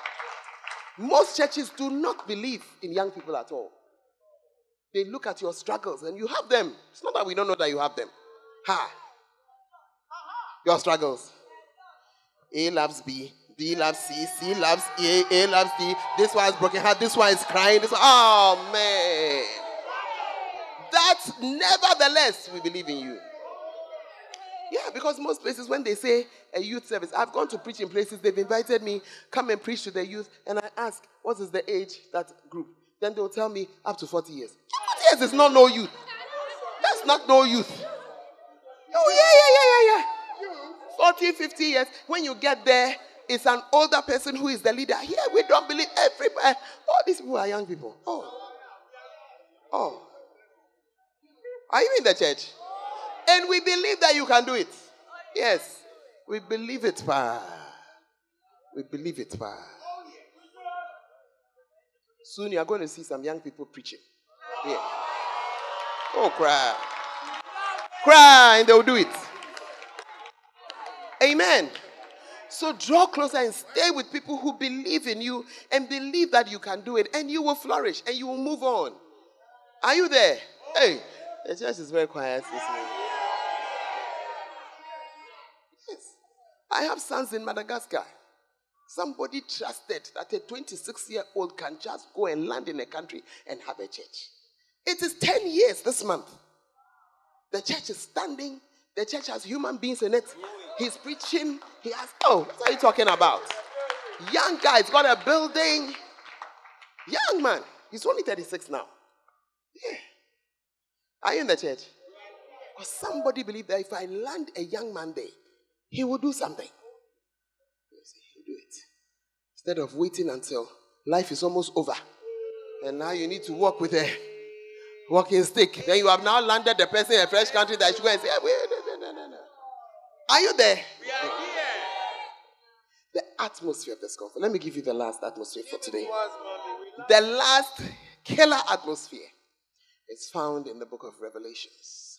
Most churches do not believe in young people at all. They look at your struggles and you have them. It's not that we don't know that you have them. Ha. Your struggles. A loves B. B loves C, C loves A, A loves D. This one is broken heart, this one is crying. This one, oh man. That's nevertheless, we believe in you. Yeah, because most places when they say a youth service, I've gone to preach in places, they've invited me, come and preach to the youth, and I ask, what is the age, that group? Then they'll tell me, up to forty years. forty years is not no youth. That's not no youth. Oh, yeah, yeah, yeah, yeah, yeah. forty, fifty years, when you get there, it's an older person who is the leader. Here, we don't believe everybody. All these people are young people. Oh. Oh. Are you in the church? And we believe that you can do it. Yes. We believe it, pa. We believe it, pa. Soon you're going to see some young people preaching. Yeah. Oh, cry. Cry and they'll do it. Amen. So draw closer and stay with people who believe in you and believe that you can do it, and you will flourish and you will move on. Are you there? Hey, the church is very quiet this morning. Yes. I have sons in Madagascar. Somebody trusted that a twenty-six-year-old can just go and land in a country and have a church. It is ten years this month. The church is standing. The church has human beings in it. He's preaching. He has, oh, what are you talking about? Young guy, he's got a building. Young man. He's only thirty-six now. Yeah. Are you in the church? Because somebody believed that if I land a young man there, he will do something. He'll do it. Instead of waiting until life is almost over. And now you need to walk with a walking stick. Then you have now landed the person in a fresh country that you go and say, wait, no, no, no, no. Are you there?
We are here.
The atmosphere of this conference. Let me give you the last atmosphere for today. The last killer atmosphere is found in the book of Revelations.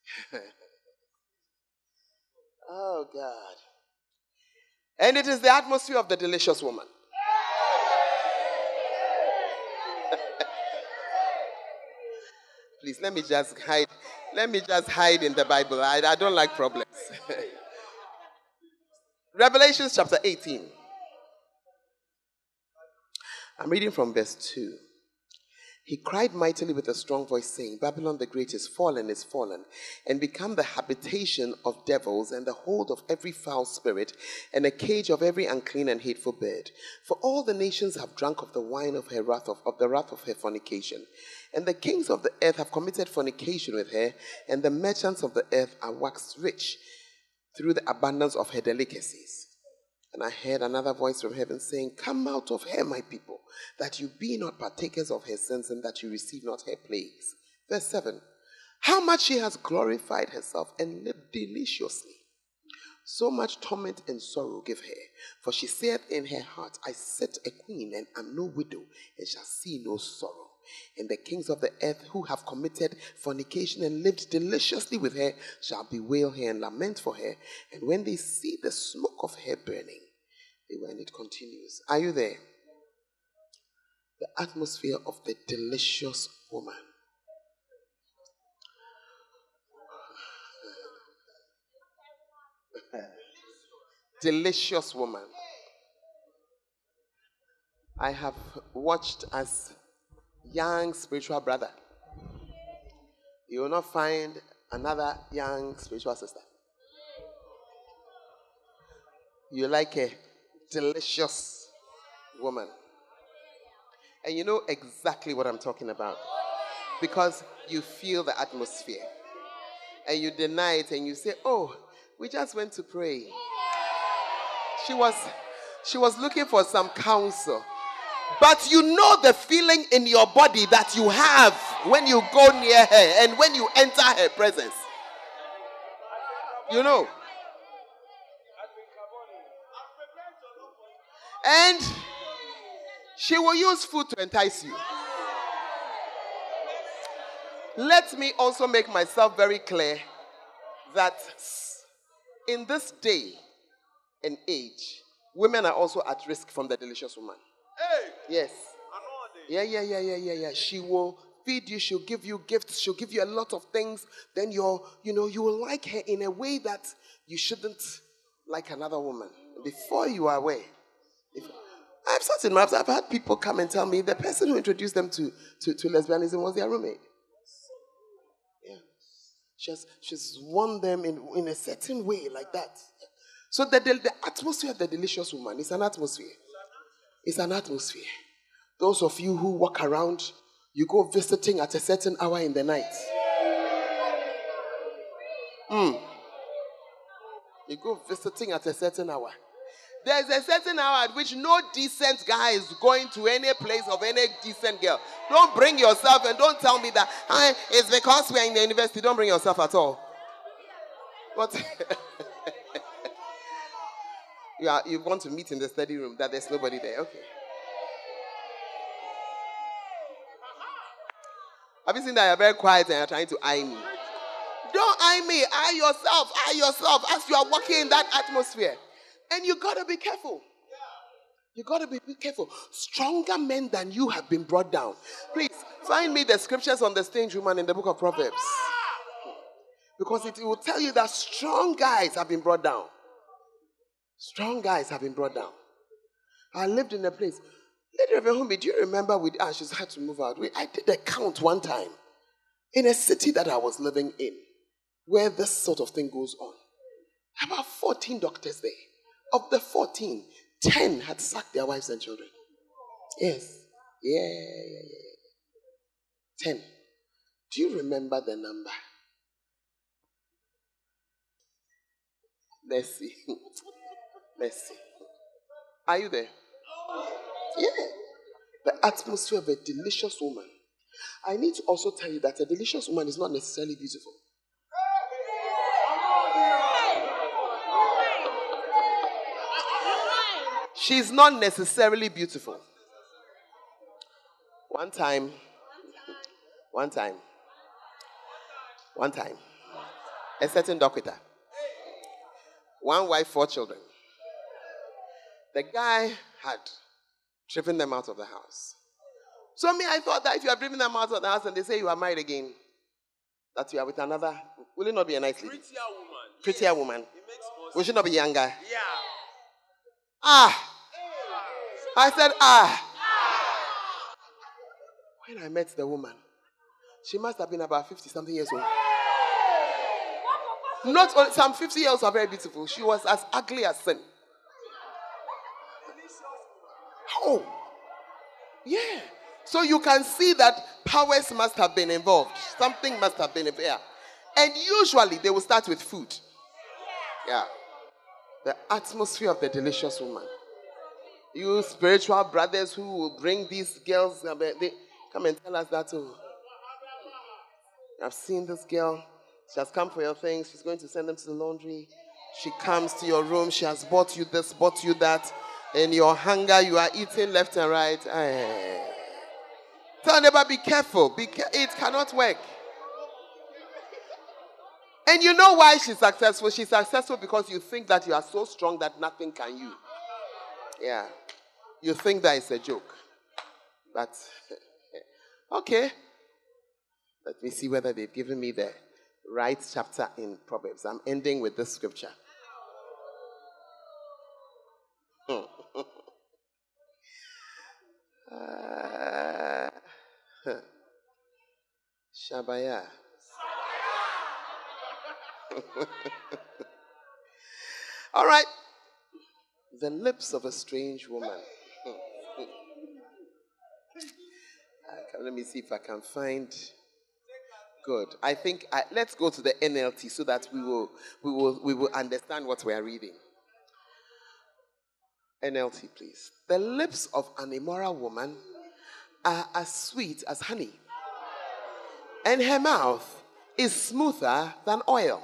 Oh, God. And it is the atmosphere of the delicious woman. Please, let me just hide. Let me just hide in the Bible. I, I don't like problems. Revelations chapter eighteen. I'm reading from verse two. He cried mightily with a strong voice, saying, Babylon the Great is fallen, is fallen, and become the habitation of devils, and the hold of every foul spirit, and a cage of every unclean and hateful bird. For all the nations have drunk of the wine of her wrath, of, of the wrath of her fornication. And the kings of the earth have committed fornication with her, and the merchants of the earth are waxed rich through the abundance of her delicacies. And I heard another voice from heaven saying, Come out of her, my people, that you be not partakers of her sins, and that you receive not her plagues. Verse seven. How much she has glorified herself and lived deliciously. So much torment and sorrow give her. For she saith in her heart, I sit a queen, and am no widow, and shall see no sorrow. And the kings of the earth who have committed fornication and lived deliciously with her shall bewail her and lament for her. And when they see the smoke of her burning, they will, and it continues. Are you there? The atmosphere of the delicious woman. Delicious woman. I have watched as young spiritual brother, you will not find another young spiritual sister. You like a delicious woman. And you know exactly what I'm talking about. Because you feel the atmosphere. And you deny it and you say, oh, we just went to pray. She was, she was looking for some counsel. But you know the feeling in your body that you have when you go near her and when you enter her presence. You know. And she will use food to entice you. Let me also make myself very clear that in this day and age, women are also at risk from the delicious woman.
Hey.
Yes. Yeah, yeah, yeah, yeah, yeah, yeah. She will feed you. She'll give you gifts. She'll give you a lot of things. Then you're, you know, you will like her in a way that you shouldn't like another woman. Before you are aware. If, I've sat in maps. I've had people come and tell me the person who introduced them to, to, to lesbianism was their roommate. Yeah. She's, she's won them in, in a certain way like that. So the, the, the atmosphere of the delicious woman is an atmosphere. It's an atmosphere. Those of you who walk around, you go visiting at a certain hour in the night. Mm. You go visiting at a certain hour. There's a certain hour at which no decent guy is going to any place of any decent girl. Don't bring yourself and don't tell me that "Hi, it's because we're in the university." Don't bring yourself at all. But you, are, you want to meet in the study room that there's nobody there. Okay. Have you seen that you're very quiet and you're trying to eye me? Don't eye me. Eye yourself. Eye yourself as you are walking in that atmosphere. And you got to be careful. You got to be, be careful. Stronger men than you have been brought down. Please, find me the scriptures on the strange woman in the book of Proverbs. Because it will tell you that strong guys have been brought down. Strong guys have been brought down. I lived in a place. Lady Reverend Humbi, do you remember with us? She's had to move out. We, I did a count one time in a city that I was living in where this sort of thing goes on. About fourteen doctors there. Of the fourteen, ten had sacked their wives and children. Yes. Yeah, yeah, yeah. ten. Do you remember the number? Let's see. Let's see. Are you there? Yeah. The atmosphere of a delicious woman. I need to also tell you that a delicious woman is not necessarily beautiful. She's not necessarily beautiful. One time, one time, one time, a certain doctor, one wife, four children. The guy had driven them out of the house. So me, I thought that if you are driven them out of the house and they say you are married again, that you are with another, will it not be a nice lady?
Prettier woman.
Prettier woman.
It makes more
Will she not be younger?
Yeah.
Ah. I said, ah. When I met the woman, she must have been about fifty something years old. Not only, some fifty years are very beautiful. She was as ugly as sin. Oh. Yeah. So you can see that powers must have been involved. Something must have been there. And usually they will start with food. Yeah. The atmosphere of the delicious woman. You spiritual brothers who will bring these girls, they come and tell us that too. I've seen this girl. She has come for your things. She's going to send them to the laundry. She comes to your room. She has bought you this, bought you that. In your hunger, you are eating left and right. Ay. Tell neighbor, be careful. Be ca- it cannot work. And you know why she's successful? She's successful because you think that you are so strong that nothing can you. Yeah. You think that it's a joke. But, okay. Let me see whether they've given me the right chapter in Proverbs. I'm ending with this scripture. uh, Shabaya. All right. The lips of a strange woman. uh, let me see if I can find. Good. I think I, let's go to the N L T so that we will we will we will understand what we are reading. N L T, please. The lips of an immoral woman are as sweet as honey, and her mouth is smoother than oil.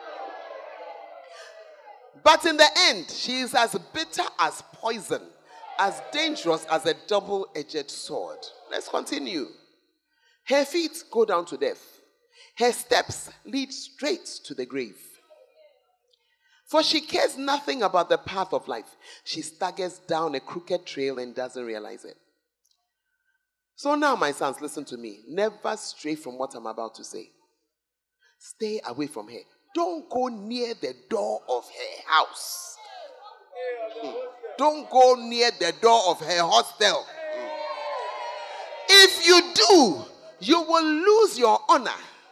But in the end, she is as bitter as poison, as dangerous as a double-edged sword. Let's continue. Her feet go down to death. Her steps lead straight to the grave. For she cares nothing about the path of life. She staggers down a crooked trail and doesn't realize it. So now, my sons, listen to me. Never stray from what I'm about to say. Stay away from her. Don't go near the door of her house. Mm. Don't go near the door of her hostel. Mm. If you do, you will lose your honor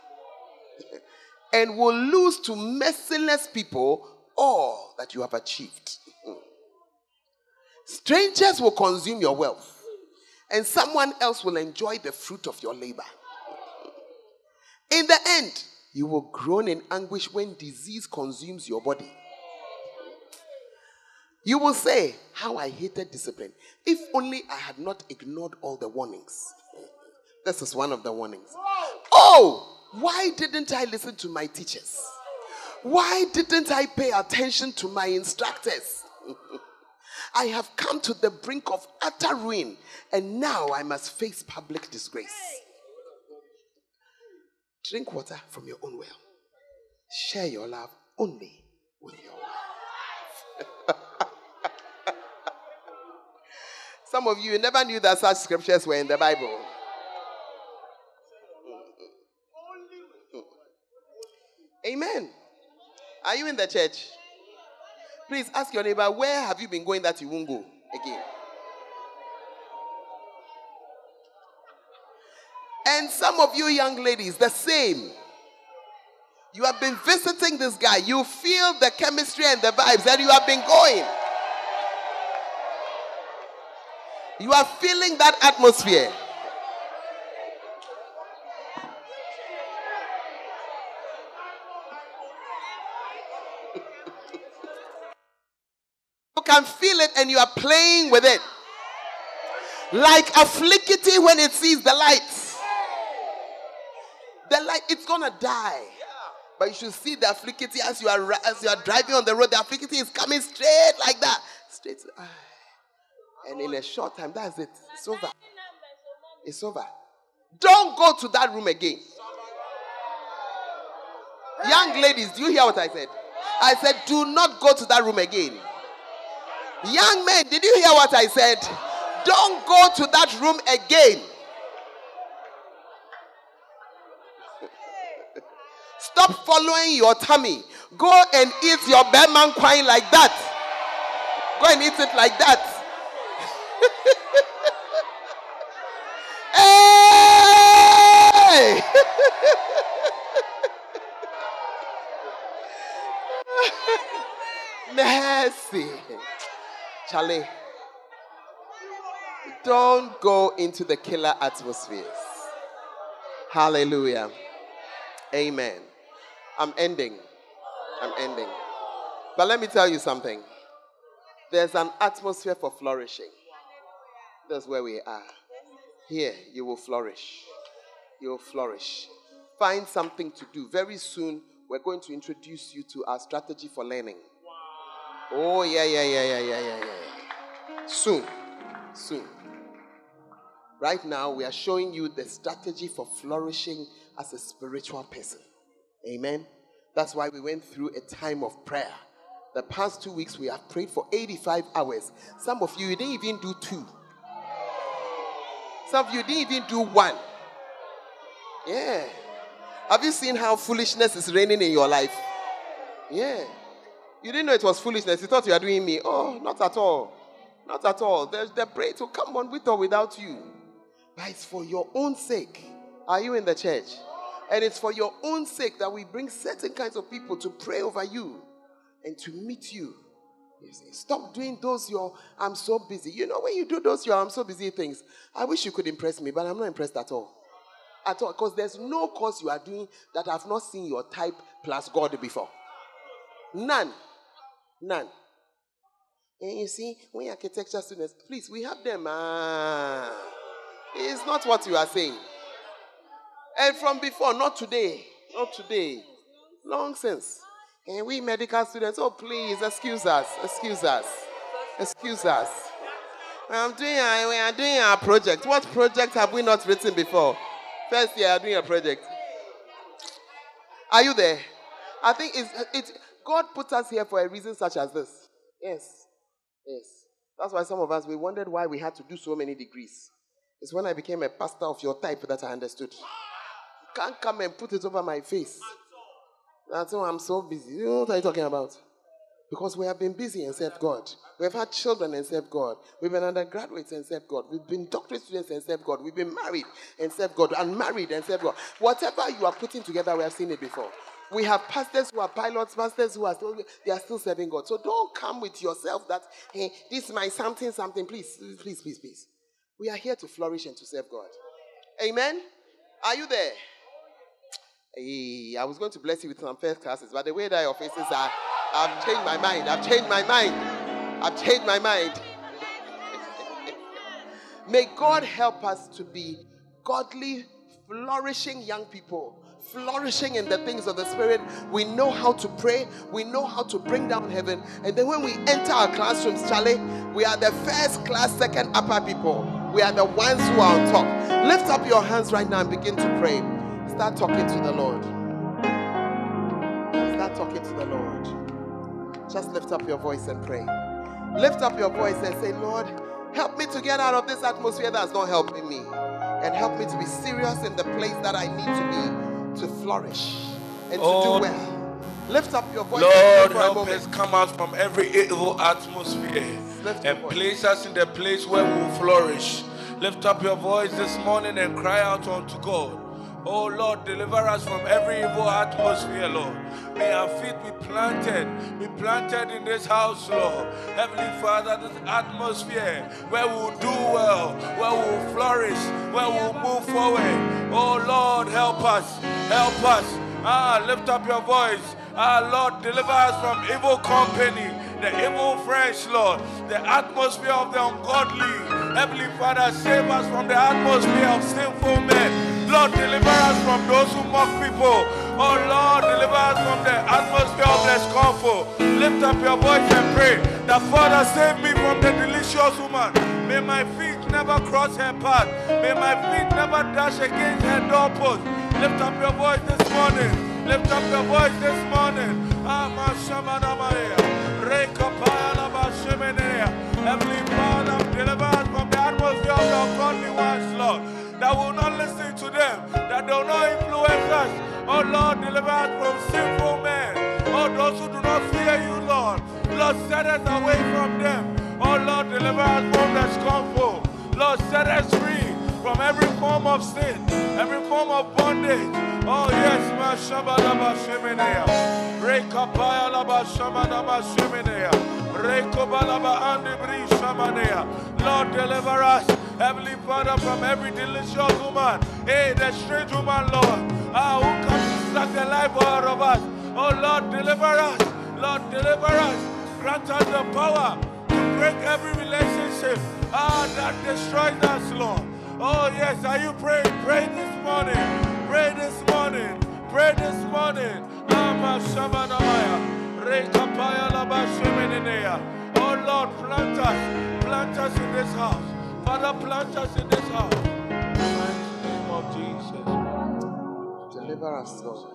and will lose to merciless people all that you have achieved. Mm. Strangers will consume your wealth, and someone else will enjoy the fruit of your labor. In the end, you will groan in anguish when disease consumes your body. You will say, how I hated discipline. If only I had not ignored all the warnings. This is one of the warnings. Oh, why didn't I listen to my teachers? Why didn't I pay attention to my instructors? I have come to the brink of utter ruin, and now I must face public disgrace. Drink water from your own well. Share your love only with your wife. Some of you never knew that such scriptures were in the Bible. Amen. Are you in the church? Please ask your neighbor, where have you been going that you won't go again? And some of you young ladies, the same. You have been visiting this guy. You feel the chemistry and the vibes, and you have been going. You are feeling that atmosphere. You can feel it and you are playing with it. Like a flickety when it sees the lights. The light, it's gonna die. But you should see the flickety as you are as you are driving on the road. The flickety is coming straight like that. Straight. And in a short time, that's it. It's over. It's over. Don't go to that room again. Young ladies, do you hear what I said? I said, do not go to that room again. Young men, did you hear what I said? Don't go to that room again. Stop following your tummy. Go and eat your Berman quine like that. Go and eat it like that. Hey! Mercy. Charlie, don't go into the killer atmospheres. Hallelujah. Amen. I'm ending. I'm ending. But let me tell you something. There's an atmosphere for flourishing. That's where we are. Here, you will flourish. You will flourish. Find something to do. Very soon, we're going to introduce you to our strategy for learning. Oh, yeah, yeah, yeah, yeah, yeah, yeah, yeah. Soon. Soon. Right now, we are showing you the strategy for flourishing as a spiritual person. Amen. That's why we went through a time of prayer. The past two weeks, we have prayed for eighty-five hours. Some of you, you didn't even do two. Some of you didn't even do one. Yeah. Have you seen how foolishness is reigning in your life? Yeah. You didn't know it was foolishness. You thought you were doing me. Oh, not at all. Not at all. There's the prayer to come on with or without you. But it's for your own sake. Are you in the church? And it's for your own sake that we bring certain kinds of people to pray over you and to meet you. You say, stop doing those your I'm so busy. You know, when you do those your I'm so busy things, I wish you could impress me, but I'm not impressed at all. At all. Because there's no course you are doing that I've not seen your type plus God before. None. None. And you see, when architecture students, please, we have them. Ah, it's not what you are saying. And from before, not today. Not today. Long since. And we medical students, oh please, excuse us. Excuse us. Excuse us. I'm doing a, we are doing our project. What project have we not written before? First year, doing a project. Are you there? I think it's, it's God put us here for a reason such as this. Yes. Yes. That's why some of us, we wondered why we had to do so many degrees. It's when I became a pastor of your type that I understood. You can't come and put it over my face. That's why I'm so busy. You know what are you talking about? Because we have been busy and served God. We've had children and served God. We've been undergraduates and served God. We've been doctorate students and served God. We've been married and served God. Unmarried and served God. Whatever you are putting together, we have seen it before. We have pastors who are pilots, pastors who are still, they are still serving God. So don't come with yourself that, hey, this is my something, something. Please, please, please, please. We are here to flourish and to serve God. Amen? Are you there? Hey, I was going to bless you with some first classes, but the way that your faces are, I've changed my mind. I've changed my mind. I've changed my mind. May God help us to be godly, flourishing young people. Flourishing in the things of the Spirit. We know how to pray. We know how to bring down heaven. And then when we enter our classrooms, Charlie, we are the first class, second upper people. We are the ones who are on top. Lift up your hands right now and begin to pray. Start talking to the Lord. Start talking to the Lord. Just lift up your voice and pray. Lift up your voice and say, Lord, help me to get out of this atmosphere that's not helping me. And help me to be serious in the place that I need to be, to flourish and to oh, do well. Lift up your voice.
Lord, help us come out from every evil atmosphere and place us in the place where we will flourish. Lift up your voice this morning and cry out unto God. Oh Lord, deliver us from every evil atmosphere, Lord. May our feet be planted, be planted in this house, Lord. Heavenly Father, this atmosphere where we will do well, where we will flourish, where we will move forward. Oh Lord, help us, help us. Ah, lift up your voice. Ah, Lord, deliver us from evil company, the evil friends, Lord, the atmosphere of the ungodly. Heavenly Father, save us from the atmosphere of sinful men. Lord, deliver us from those who mock people. Oh Lord, deliver us from the atmosphere of the scornful. Lift up your voice and pray that Father, save me from the delicious woman. May my feet never cross her path. May my feet never dash against her doorpost. Lift up your voice this morning. Lift up your voice this morning. Heavenly Father, deliver us from the atmosphere of the ungodly ones, Lord, that will not listen to them, that will not influence us. Oh Lord, deliver us from sinful men. Oh, those who do not fear you, Lord. Lord, set us away from them. Oh Lord, deliver us from the scornful. Lord, set us free from every form of sin, every form of bondage. Oh yes, ma shabadaba shemenea. Rekapaya laba shamanama shemenea. Rekobalaba andibri shamanea. Lord, deliver us, Heavenly Father, from every delicious woman. Hey, the strange woman, Lord. Ah, who comes to suck the life out of us. Oh Lord, deliver us. Lord, deliver us. Grant us the power to break every relationship ah, that destroys us, Lord. Oh yes, are you praying? Pray this morning. Pray this morning. Pray this morning. Oh Lord, plant us. Plant us in this house. Father, plant us in this house. In the name of Jesus.
Deliver us, Lord.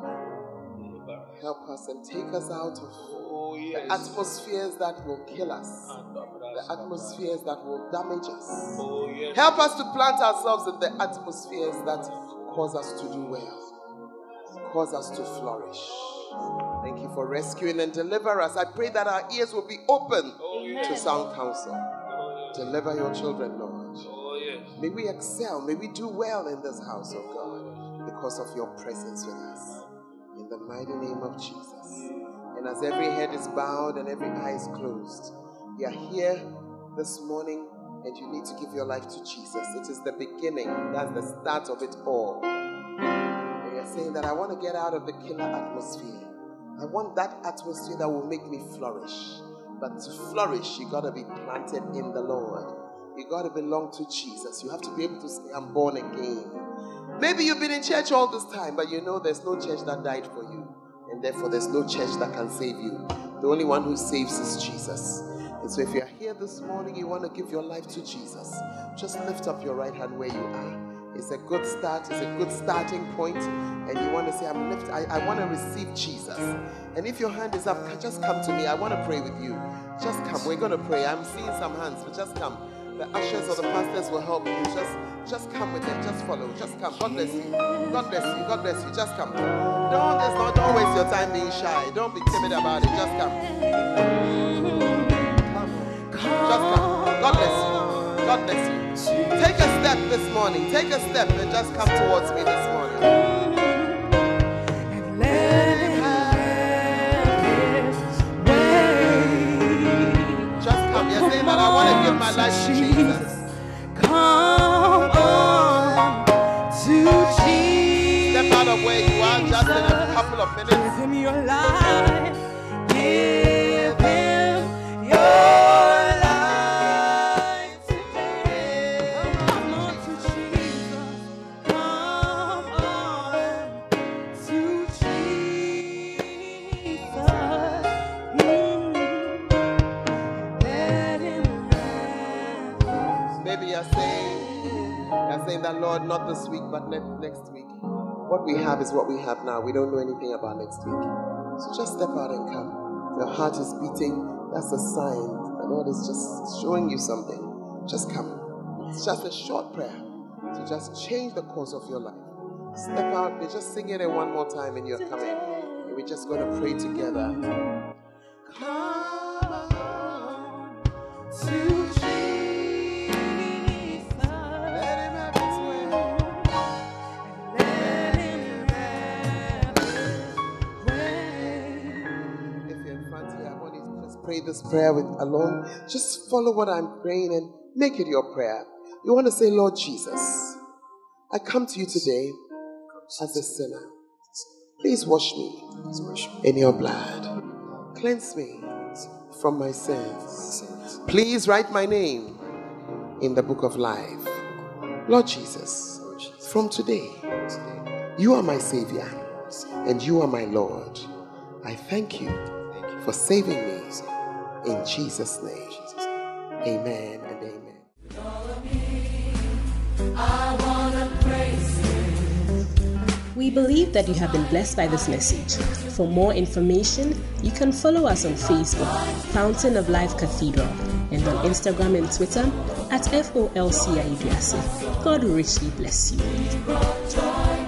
Help us and take us out of oh, yes. the atmospheres that will kill us, the atmospheres that will damage us.
Oh, yes.
Help us to plant ourselves in the atmospheres that cause us to do well, cause us to flourish. Thank you for rescuing and deliver us. I pray that our ears will be open oh, yes. to sound counsel. Oh, yes. Deliver your children, Lord.
Oh, yes.
May we excel, may we do well in this house of God because of your presence with us. In the mighty name of Jesus. And as every head is bowed and every eye is closed, you are here this morning and you need to give your life to Jesus. It is the beginning. That's the start of it all. And you're saying that I want to get out of the killer atmosphere. I want that atmosphere that will make me flourish. But to flourish, you got to be planted in the Lord. You got to belong to Jesus. You have to be able to say, I'm born again. Maybe you've been in church all this time, but you know there's no church that died for you. And therefore, there's no church that can save you. The only one who saves is Jesus. And so if you're here this morning, you want to give your life to Jesus, just lift up your right hand where you are. It's a good start. It's a good starting point. And you want to say, I'm lift, I, I want to receive Jesus. And if your hand is up, just come to me. I want to pray with you. Just come. We're going to pray. I'm seeing some hands, but just come. The ushers or the pastors will help you. Just, just come with them. Just follow. Just come. God bless you. God bless you. God bless you. Just come. Don't, there's not, don't waste your time being shy. Don't be timid about it. Just come. Come. Just come. God bless you. God bless you. Take a step this morning. Take a step and just come towards me this morning.
And let it have its way.
Just come. You're saying that I want to give my life to Jesus.
Come on to Jesus.
Step out of where you are just in a couple of minutes.
Give him your life. Give him your
we are saying, we are saying that, Lord, not this week, but ne- next week. What we have is what we have now. We don't know anything about next week. So just step out and come. Your heart is beating. That's a sign. The Lord is just showing you something. Just come. It's just a short prayer to just change the course of your life. Step out. They just sing it in one more time and you're coming. And we're just going to pray together. Come on to Jesus. Let him have his way. Let him have his way. If you're in front here, I want you to just pray this prayer with alone. Just follow what I'm praying and make it your prayer. You want to say, Lord Jesus, I come to you today as a sinner. Please wash me in your blood. Cleanse me from my sins. Please write my name in the book of life. Lord Jesus, from today, you are my Savior and you are my Lord. I thank you for saving me in Jesus' name. Amen and amen.
I wanna praise you.
We believe that you have been blessed by this message. For more information, you can follow us on Facebook, Fountain of Life Cathedral, and on Instagram and Twitter at F O L C I D U A S I. God richly bless you.